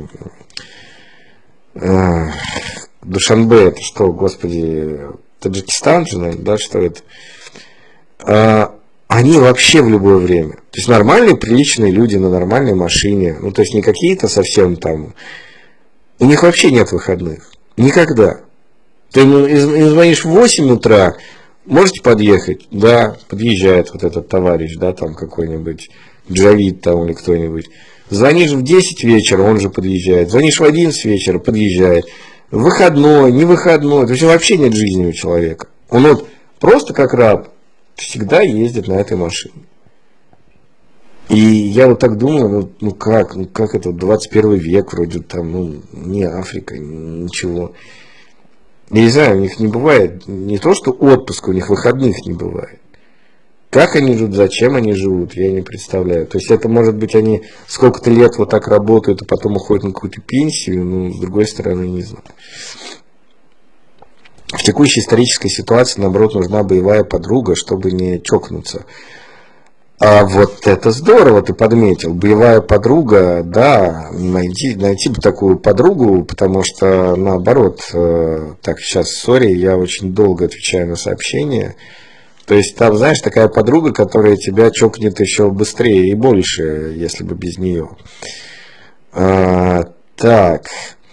э, Душанбе, это что, господи, Таджикистан же, да, что это? А, они вообще в любое время. То есть нормальные, приличные люди на нормальной машине. Ну, то есть не какие-то совсем там. У них вообще нет выходных. Никогда. Ты им звонишь в восемь утра, можете подъехать? Да, подъезжает вот этот товарищ, да, там какой-нибудь Джавид там или кто-нибудь. Звонишь в десять вечера, он же подъезжает. Звонишь в одиннадцать вечера, подъезжает. Выходной, не выходной, то есть вообще нет жизни у человека. Он вот просто как раб всегда ездит на этой машине. И я вот так думаю, ну, ну как, ну как это, двадцать первый век вроде там, ну не Африка, ничего. Я не знаю, у них не бывает, не то что отпуска, у них выходных не бывает. Как они живут, зачем они живут, я не представляю. То есть это может быть они сколько-то лет вот так работают, а потом уходят на какую-то пенсию, но с другой стороны не знаю. В текущей исторической ситуации, наоборот, нужна боевая подруга, чтобы не чокнуться. А вот это здорово, ты подметил. Боевая подруга, да, найти, найти бы такую подругу, потому что наоборот, так, сейчас, сори, я очень долго отвечаю на сообщения. То есть там, знаешь, такая подруга, которая тебя чокнет еще быстрее и больше, если бы без нее. А, так.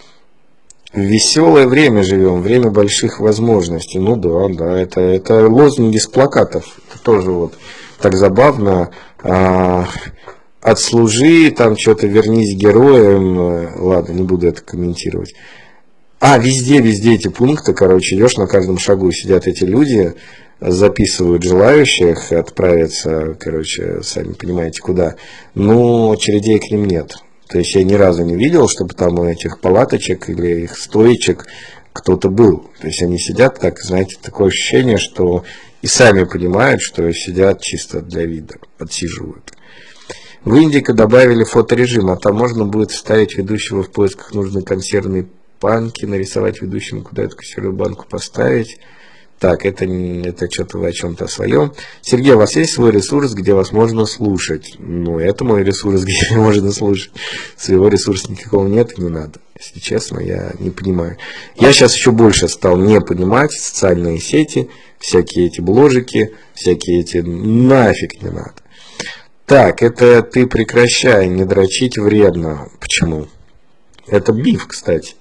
В веселое время живем, время больших возможностей. Ну да, да, это, это лозунги с плакатов. Это тоже вот так забавно. А, отслужи, там что-то вернись героем. Ладно, не буду это комментировать. А, везде, везде эти пункты, короче, идешь, на каждом шагу сидят эти люди, записывают желающих отправиться, короче, сами понимаете, куда. Но очередей к ним нет. То есть я ни разу не видел, чтобы там у этих палаточек или их стоечек кто-то был. То есть они сидят так, знаете, такое ощущение, что и сами понимают, что сидят чисто для вида, отсиживают. В Индике добавили фоторежим, а там можно будет вставить ведущего в поисках нужной консервной банки, нарисовать ведущему, куда эту консервную банку поставить. Так, это, это что-то вы о чем-то своем. Сергей, у вас есть свой ресурс, где вас можно слушать? Ну, это мой ресурс, где можно слушать. Своего ресурса никакого нет и не надо. Если честно, я не понимаю. Я сейчас еще больше стал не понимать социальные сети, всякие эти бложики, всякие эти нафиг не надо. Так, это ты прекращай, не дрочить вредно. Почему? Это биф, кстати.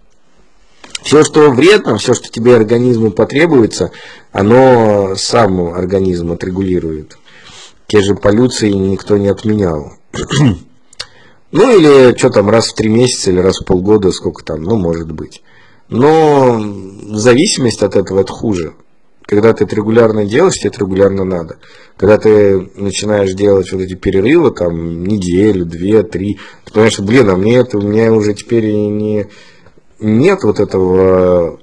Все, что вредно, все, что тебе организму потребуется, оно сам организм отрегулирует. Те же полюции никто не отменял. Ну или что там, раз в три месяца или раз в полгода, сколько там, ну может быть. Но зависимость от этого это хуже. Когда ты это регулярно делаешь, тебе это регулярно надо. Когда ты начинаешь делать вот эти перерывы, там, неделю, две, три, ты понимаешь, что, блин, а мне это, у меня уже теперь и не, нет вот этого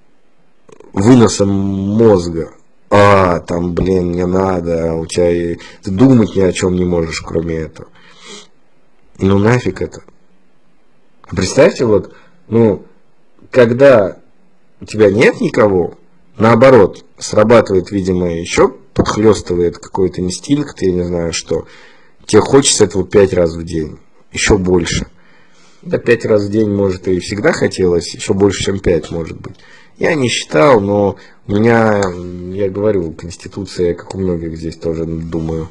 выноса мозга. А, там, блин, не надо, у тебя и, ты думать ни о чем не можешь, кроме этого. Ну, нафиг это. Представьте, вот, ну, когда у тебя нет никого, наоборот, срабатывает, видимо, еще подхлестывает какой-то инстинкт, я не знаю что. Тебе хочется этого пять раз в день, еще больше. Да, пять раз в день, может, и всегда хотелось, еще больше, чем пять, может быть. Я не считал, но у меня, я говорю, конституция, как у многих здесь тоже, думаю,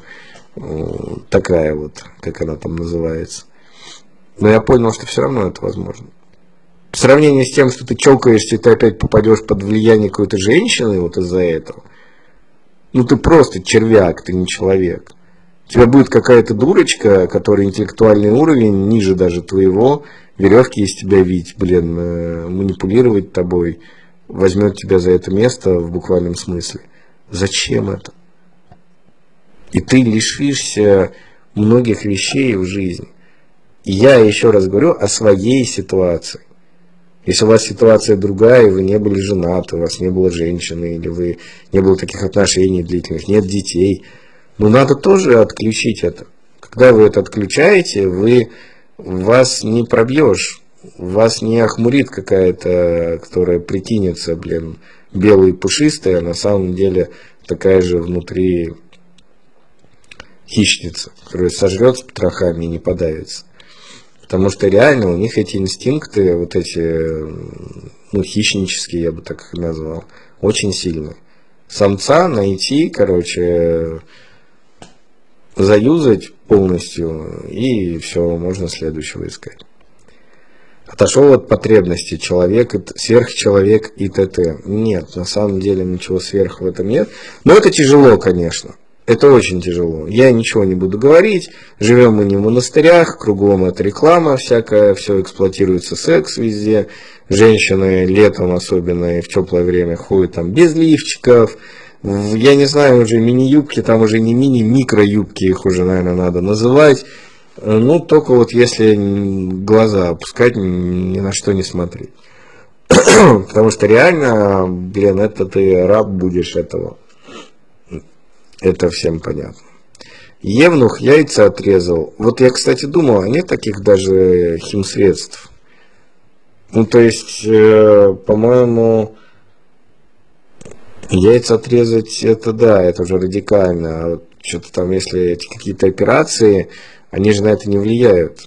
такая вот, как она там называется. Но я понял, что все равно это возможно. В сравнении с тем, что ты чокаешься, и ты опять попадешь под влияние какой-то женщины вот из-за этого, ну ты просто червяк, ты не человек. У тебя будет какая-то дурочка, которая интеллектуальный уровень ниже даже твоего, веревки из тебя вить, блин, манипулировать тобой, возьмет тебя за это место в буквальном смысле. Зачем это? И ты лишишься многих вещей в жизни. И я еще раз говорю о своей ситуации. Если у вас ситуация другая, и вы не были женаты, у вас не было женщины, или вы не было таких отношений длительных, нет детей, ну надо тоже отключить это. Когда вы это отключаете, вы, вас не пробьешь, вас не охмурит какая-то, которая прикинется, блин, белая и пушистая, а на самом деле такая же внутри хищница, которая сожрет с потрохами и не подавится. Потому что реально у них эти инстинкты, вот эти, ну, хищнические, я бы так их назвал, очень сильные. Самца найти, короче, заюзать полностью, и все, можно следующего искать. Отошел от потребностей человек, сверхчеловек и т.т. Нет, на самом деле ничего сверх в этом нет. Но это тяжело, конечно. Это очень тяжело. Я ничего не буду говорить. Живем мы не в монастырях, кругом это реклама всякая, все эксплуатируется, секс везде. Женщины летом особенно и в теплое время ходят там без лифчиков. Я не знаю, уже мини-юбки, там уже не мини, микро-юбки их уже, наверное, надо называть. Ну, только вот если глаза опускать, ни на что не смотреть. Потому что реально, блин, это ты раб будешь этого. Это всем понятно. Евнух яйца отрезал. Вот я, кстати, думал, а нет таких даже химсредств? Ну, то есть, э, по-моему, яйца отрезать, это да, это уже радикально. А вот что-то там, если эти какие-то операции, они же на это не влияют.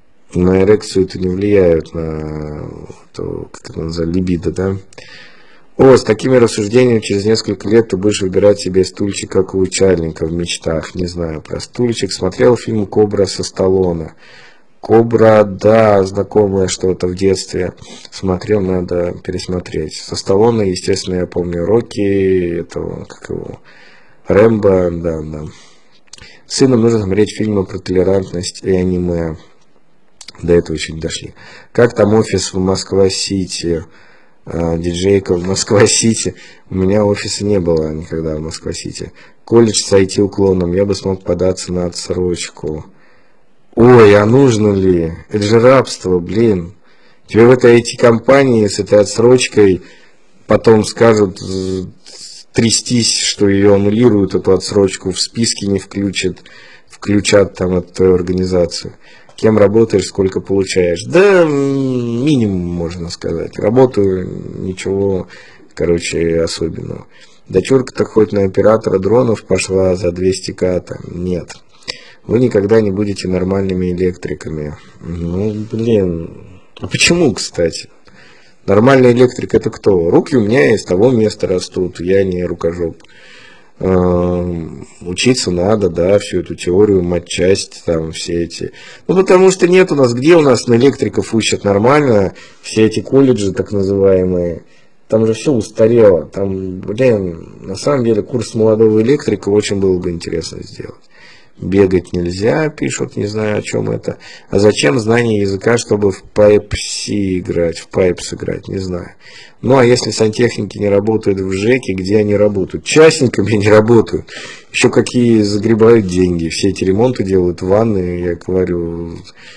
На эрекцию это не влияют, на то, как это называется, либидо, да? О, с такими рассуждениями через несколько лет ты будешь выбирать себе стульчик, как у Чарлинка в мечтах. Не знаю про стульчик. Смотрел фильм «Кобра» со Сталлоне. «Кобра», да, знакомое что-то в детстве. Смотрел, надо пересмотреть. Со Сталлоне, естественно, я помню «Рокки», этого, как его, «Рэмбо», да, да. С сыном нужно смотреть фильмы про толерантность и аниме. До этого еще не дошли. Как там офис в Москва-Сити? Диджейка в Москва-Сити. У меня офиса не было никогда в Москва-Сити. Колледж с ай ти-уклоном. Я бы смог податься на отсрочку. Ой, а нужно ли? Это же рабство, блин. Тебе в этой ай ти-компании с этой отсрочкой потом скажут трястись, что ее аннулируют, эту отсрочку, в списке не включат, включат там эту твою организацию. Кем работаешь, сколько получаешь? Да, минимум, можно сказать. Работаю, ничего, короче, особенного. Дочурка-то хоть на оператора дронов пошла за двести ката. Нет. Вы никогда не будете нормальными электриками. Ну, блин. А почему, кстати? Нормальный электрик это кто? Руки у меня из того места растут. Я не рукожоп. Учиться надо, да, всю эту теорию, матчасть, там, все эти. Ну, потому что нет у нас, где у нас на электриков учат нормально, все эти колледжи, так называемые, там же все устарело. Там, блин, на самом деле, курс молодого электрика очень было бы интересно сделать. Бегать нельзя, пишут, не знаю, о чем это. А зачем знание языка, чтобы в пайпси играть, в пайпс играть, не знаю. Ну, а если сантехники не работают в ЖЭКе, где они работают? Частниками не работают. Еще какие загребают деньги. Все эти ремонты делают, ванны, я говорю.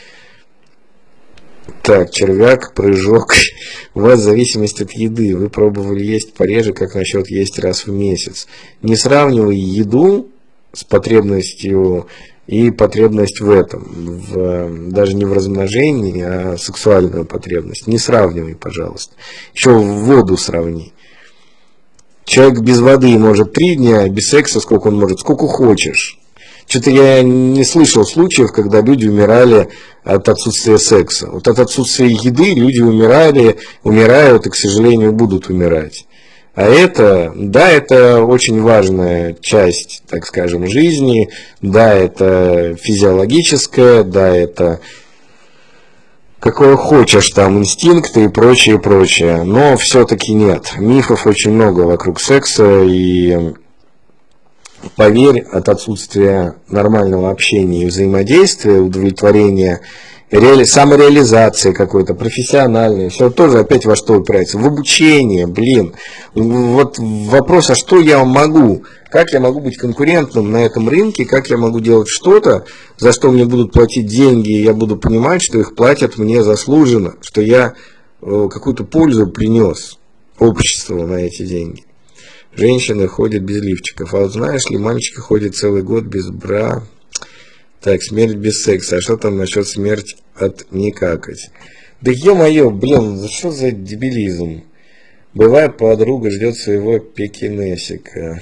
Так, червяк, прыжок. У вас зависимость от еды. Вы пробовали есть пореже, как насчет есть раз в месяц. Не сравнивай еду с потребностью и потребность в этом, в, даже не в размножении, а сексуальную потребность. Не сравнивай, пожалуйста. Еще в воду сравни. Человек без воды может три дня, без секса сколько он может, сколько хочешь. Что-то я не слышал случаев, когда люди умирали от отсутствия секса. Вот от отсутствия еды люди умирали, умирают и, к сожалению, будут умирать. А это, да, это очень важная часть, так скажем, жизни, да, это физиологическое, да, это какое хочешь там инстинкты и прочее, прочее, но все-таки нет. Мифов очень много вокруг секса, и поверь, от отсутствия нормального общения и взаимодействия, удовлетворения, реали... самореализации какой-то, профессиональной, все тоже опять во что упирается? В обучение, блин. Вот вопрос, а что я могу? Как я могу быть конкурентным на этом рынке? Как я могу делать что-то, за что мне будут платить деньги, и я буду понимать, что их платят мне заслуженно, что я какую-то пользу принес обществу на эти деньги. Женщины ходят без лифчиков. А вот знаешь ли, мальчики ходят целый год без бра. Так, смерть без секса. А что там насчет смерти от не какать? Да ё-моё, блин, что за дебилизм? Бывает, подруга ждет своего пекинесика.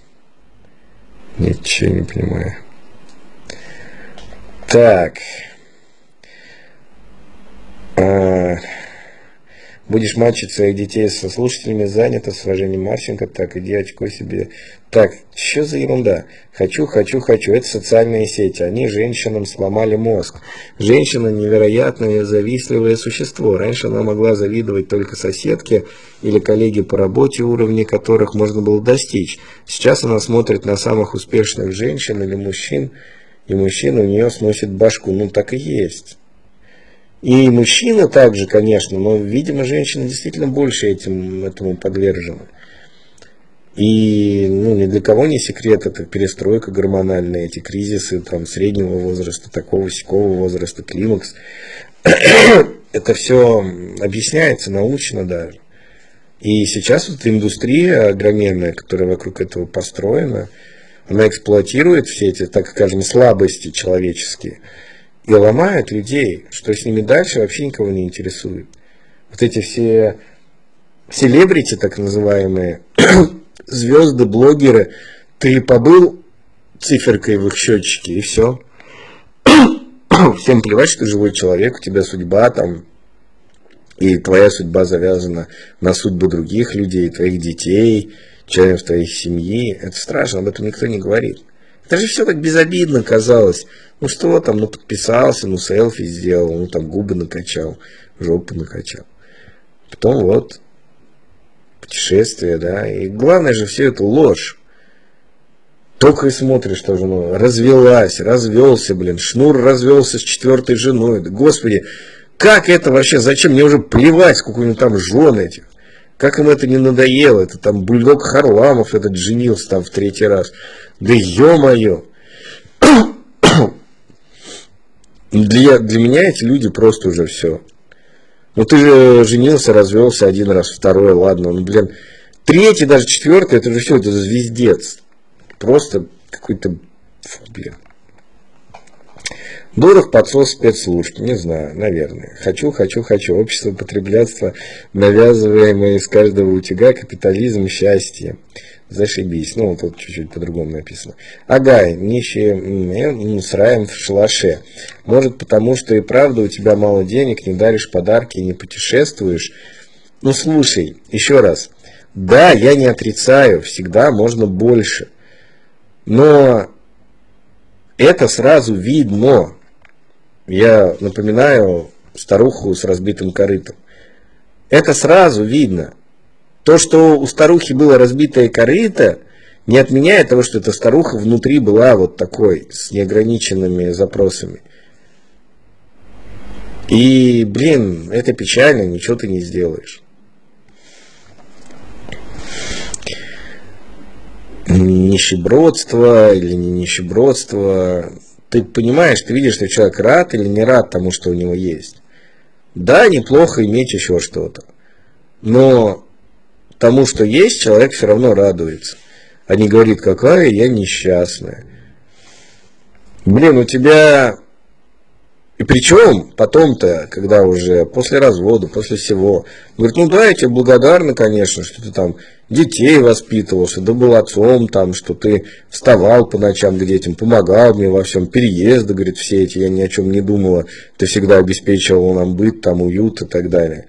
Ничего не понимаю. Так. А... Будешь мачить своих детей со слушателями, занято с уважением Марченко, так, иди очко себе. Так, что за ерунда? Хочу, хочу, хочу. Это социальные сети. Они женщинам сломали мозг. Женщина невероятное завистливое существо. Раньше она могла завидовать только соседке или коллеге по работе, уровни которых можно было достичь. Сейчас она смотрит на самых успешных женщин или мужчин, и мужчина у нее сносит башку. Ну, так и есть. И мужчина также, конечно, но, видимо, женщина действительно больше этим, этому подвержена. И ну, ни для кого не секрет, это перестройка гормональная, эти кризисы там, среднего возраста, такого сякого возраста, климакс. Это все объясняется научно даже. И сейчас вот индустрия огроменная, которая вокруг этого построена, она эксплуатирует все эти, так скажем, слабости человеческие. И ломают людей, что с ними дальше вообще никого не интересует. Вот эти все селебрити, так называемые, звезды, блогеры, ты побыл циферкой в их счетчике, и все. Всем плевать, что ты живой человек, у тебя судьба там, и твоя судьба завязана на судьбы других людей, твоих детей, членов твоей семьи. Это страшно, об этом никто не говорит. Это же все так безобидно казалось. Ну что там, ну подписался, ну селфи сделал, ну там губы накачал, жопу накачал. Потом вот путешествие, да. И главное же все это ложь. Только и смотришь, что жена развелась, развелся, блин, шнур развелся с четвертой женой. Да, Господи, как это вообще, зачем? Мне уже плевать, сколько у него там жен этих. Как им это не надоело? Это там бульдог Харламов этот женился там в третий раз. Да ё-моё. Для, для меня эти люди просто уже все. Ну ты же женился, развелся один раз, второй, ладно. Ну блин, третий, даже четвертый, это же все, это звездец. Просто какой-то, фу, блин. Дуров подсос спецслужб, не знаю, наверное. Хочу, хочу, хочу. Общество потреблятства, навязываемое из каждого утюга, капитализм, счастье. Зашибись. Ну, тут чуть-чуть по-другому написано. Агай, нищие с раем в шалаше. Может, потому что и правда у тебя мало денег, не даришь подарки, не путешествуешь. Ну, слушай, еще раз. Да, я не отрицаю, всегда можно больше. Но это сразу видно. Я напоминаю старуху с разбитым корытом. Это сразу видно. То, что у старухи было разбитое корыто, не отменяет того, что эта старуха внутри была вот такой, с неограниченными запросами. И, блин, это печально, ничего ты не сделаешь. Нищебродство или не нищебродство. Ты понимаешь, ты видишь, что человек рад или не рад тому, что у него есть. Да, неплохо иметь еще что-то. Но тому, что есть, человек все равно радуется. А не говорит, какая я несчастная. Блин, у тебя... И причем потом-то, когда уже после развода, после всего, говорит, ну да, я тебе благодарна, конечно, что ты там детей воспитывал, что ты был отцом, там, что ты вставал по ночам к детям, помогал мне во всем, переезды, говорит, все эти, я ни о чем не думала, ты всегда обеспечивал нам быт, там, уют и так далее.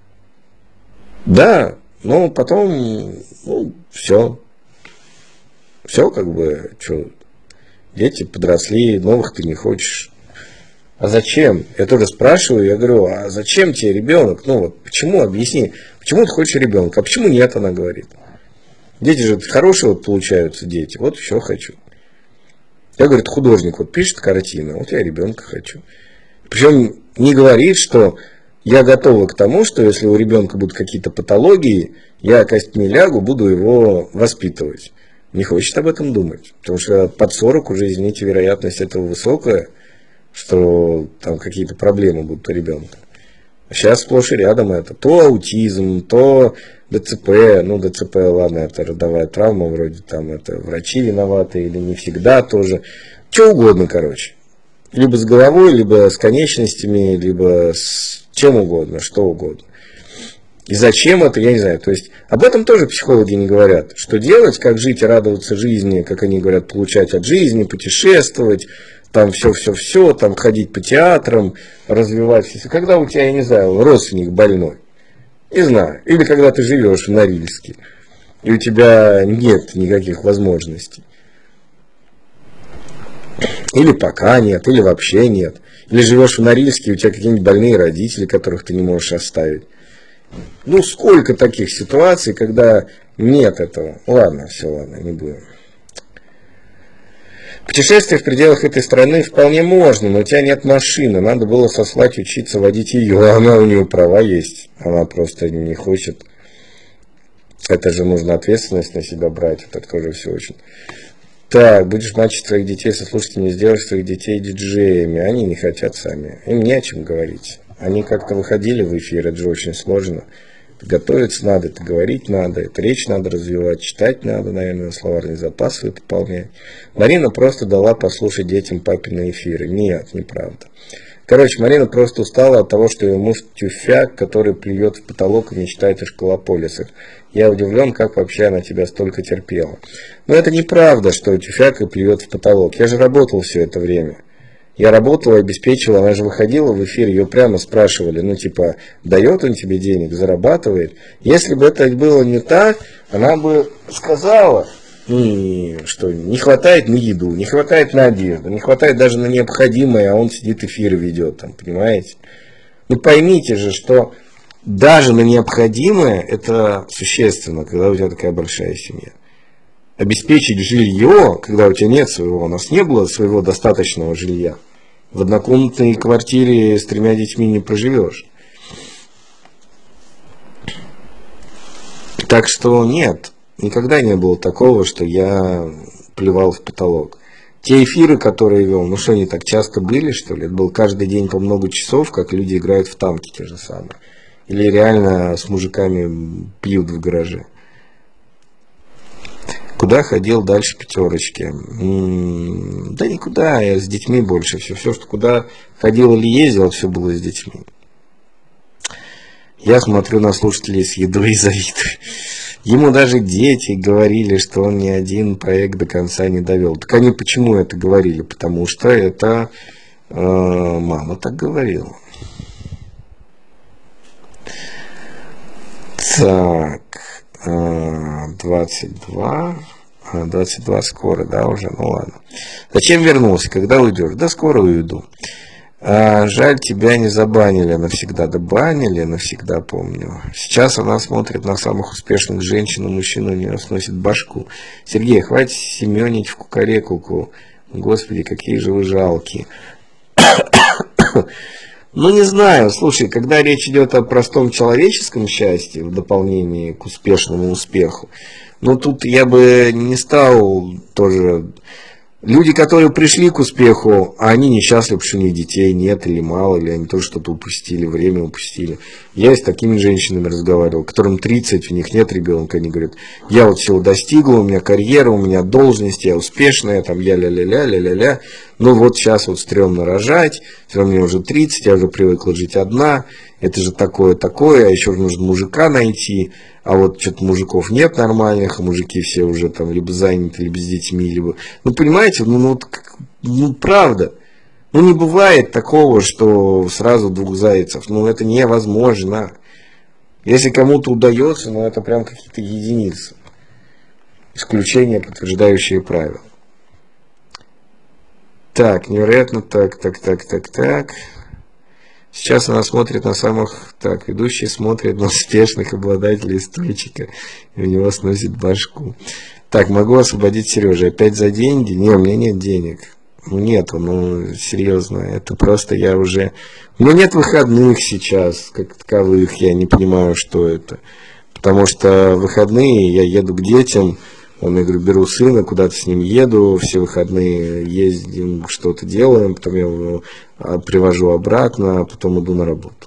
Да, но потом, ну, все. Все, как бы, что, дети подросли, новых ты не хочешь. А зачем? Я тоже спрашиваю, я говорю, а зачем тебе ребенок? Ну вот, почему, объясни, почему ты хочешь ребенка, а почему нет, она говорит. Дети же хорошие вот получаются дети, вот все хочу. Я, говорит, художник вот пишет картину, вот я ребенка хочу. Причем не говорит, что я готова к тому, что если у ребенка будут какие-то патологии, я костьми лягу, буду его воспитывать. Не хочет об этом думать, потому что под сорок уже, извините, вероятность этого высокая, что там какие-то проблемы будут у ребенка. А сейчас сплошь и рядом это. То аутизм, то ДЦП. Ну, ДЦП, ладно, это родовая травма, вроде там это врачи виноваты или не всегда тоже. Что угодно, короче. Либо с головой, либо с конечностями, либо с чем угодно, что угодно. И зачем это, я не знаю. То есть об этом тоже психологи не говорят. Что делать, как жить и радоваться жизни, как они говорят, получать от жизни, путешествовать, там все-все-все, там ходить по театрам, развиваться. Когда у тебя, я не знаю, родственник больной, не знаю, или когда ты живешь в Норильске, и у тебя нет никаких возможностей. Или пока нет, или вообще нет. Или живешь в Норильске, и у тебя какие-нибудь больные родители, которых ты не можешь оставить. Ну, сколько таких ситуаций, когда нет этого. Ладно, все, ладно, не будем. Путешествие в пределах этой страны вполне можно, но у тебя нет машины. Надо было сослать учиться водить ее. Она, у нее права есть. Она просто не хочет. Это же нужно ответственность на себя брать. Это тоже все очень. Так, будешь мачить своих детей со слушателями, сделаешь своих детей диджеями. Они не хотят сами. Им не о чем говорить. Они как-то выходили в эфир, это же очень сложно. Готовиться надо, это говорить надо, это речь надо развивать, читать надо, наверное, словарный запас свой пополнять. Марина просто дала послушать детям папины эфиры. Нет, неправда. Короче, Марина просто устала от того, что ее муж тюфяк, который плюет в потолок и мечтает о школополисах. Я удивлен, как вообще она тебя столько терпела. Но это неправда, что тюфяк и плюет в потолок. Я же работал все это время. Я работала, обеспечивала, она же выходила в эфир, ее прямо спрашивали, ну типа, дает он тебе денег, зарабатывает. Если бы это было не так, она бы сказала, ну, что не хватает на еду, не хватает на одежду, не хватает даже на необходимое, а он сидит эфир ведет, там, понимаете? Ну поймите же, что даже на необходимое это существенно, когда у тебя такая большая семья. Обеспечить жилье, когда у тебя нет своего, у нас не было своего достаточного жилья. В однокомнатной квартире с тремя детьми не проживешь. Так что нет, никогда не было такого, что я плевал в потолок. Те эфиры, которые вел, ну что, они так часто были, что ли? Это был каждый день по много часов, как люди играют в танки те же самые. Или реально с мужиками пьют в гараже. Куда ходил дальше пятерочки? М-м, да никуда, я с детьми больше. Все, все, что куда ходил или ездил, все было с детьми. Я смотрю на слушателей с едой и завидую. Ему даже дети говорили, что он ни один проект до конца не довел. Так они почему это говорили? Потому что это э, мама так говорила. Так, двадцать два, двадцать два скоро, да, уже, ну ладно. Зачем вернулся, когда уйдешь? Да скоро уйду. А, жаль, тебя не забанили навсегда. Да банили навсегда, помню. Сейчас она смотрит на самых успешных женщин, и мужчин у нее сносит башку. Сергей, хватит семенить в кукарекулку. Господи, какие же вы жалкие. Ну, не знаю, слушай, когда речь идет о простом человеческом счастье, в дополнении к успешному успеху, ну, тут я бы не стал тоже... Люди, которые пришли к успеху, а они несчастливы, потому что у них детей нет или мало, или они тоже что-то упустили, время упустили. Я и с такими женщинами разговаривал, которым тридцать, у них нет ребенка, они говорят, я вот всего достигла, у меня карьера, у меня должность, я успешная, там я ля-ля-ля, ля-ля-ля, ну вот сейчас вот стрёмно рожать, все равно мне уже тридцать, я уже привыкла жить одна, это же такое-такое, а еще нужно мужика найти, а вот что-то мужиков нет нормальных, а мужики все уже там либо заняты, либо с детьми, либо... Ну, понимаете, ну, ну, ну правда. Ну, не бывает такого, что сразу двух зайцев. Ну, это невозможно. Если кому-то удается, ну, это прям какие-то единицы. Исключения, подтверждающие правила. Так, невероятно, так, так, так, так, так... Сейчас она смотрит на самых... Так, ведущий смотрит на успешных обладателей стульчика, и у него сносит башку. Так, могу освободить Сережу. Опять за деньги? Не, у меня нет денег. Ну, нету, ну, серьезно. Это просто я уже... У меня нет выходных сейчас, как таковых. Я не понимаю, что это. Потому что выходные я еду к детям. Он, я говорю, беру сына, куда-то с ним еду, все выходные ездим, что-то делаем, потом я его привожу обратно, а потом иду на работу.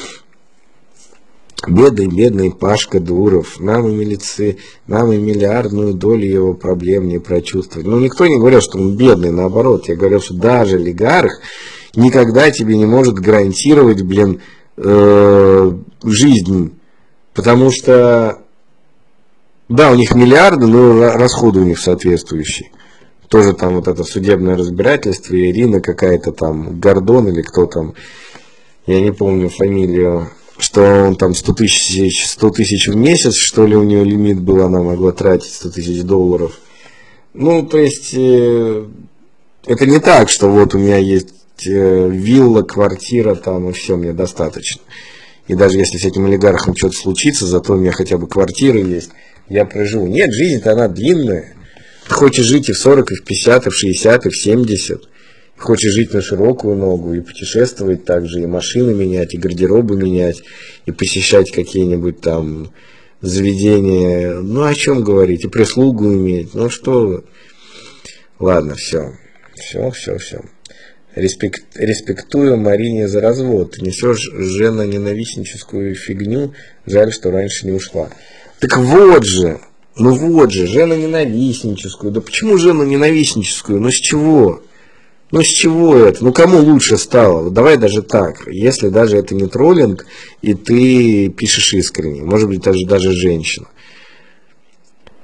Бедный, бедный Пашка Дуров, нам и милиции, нам и миллиардную долю его проблем не прочувствовать. Ну, никто не говорил, что он бедный, наоборот, я говорил, что даже олигарх никогда тебе не может гарантировать, блин, э, жизнь, потому что... Да, у них миллиарды, но расходы у них соответствующие. Тоже там вот это судебное разбирательство, и Ирина какая-то там, Гордон или кто там, я не помню фамилию, что он там сто тысяч, сто тысяч в месяц, что ли, у нее лимит был, она могла тратить сто тысяч долларов. Ну, то есть, э, это не так, что вот у меня есть э, вилла, квартира там, и все, мне достаточно. И даже если с этим олигархом что-то случится, зато у меня хотя бы квартира есть. Я проживу. Нет, жизнь-то она длинная. Ты хочешь жить и в сорок, и в пятьдесят, и в шестьдесят, и в семьдесят. Хочешь жить на широкую ногу и путешествовать также, и машины менять, и гардеробы менять, и посещать какие-нибудь там заведения. Ну, о чем говорить? И прислугу иметь. Ну, что вы. Ладно, все. Все, все, все. Респект, респектую Марине за развод. Ты несешь жена-ненавистническую фигню. Жаль, что раньше не ушла. Так вот же, ну вот же, жена-ненавистническую. Да почему жену-ненавистническую? Ну с чего? Ну с чего это? Ну кому лучше стало? Давай даже так. Если даже это не троллинг, и ты пишешь искренне. Может быть, даже, даже женщина.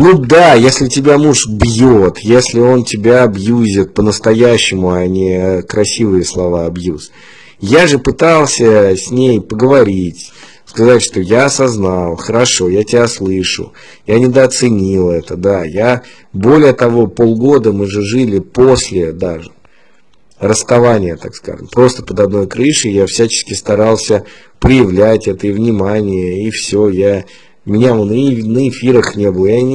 Ну да, если тебя муж бьет, если он тебя абьюзит по-настоящему, а не красивые слова абьюз. Я же пытался с ней поговорить, сказать, что я осознал, хорошо, я тебя слышу, я недооценил это, да, я, более того, полгода мы же жили после даже расставания, так скажем, просто под одной крышей, я всячески старался проявлять это и внимание, и все, я, меня на эфирах не было, я не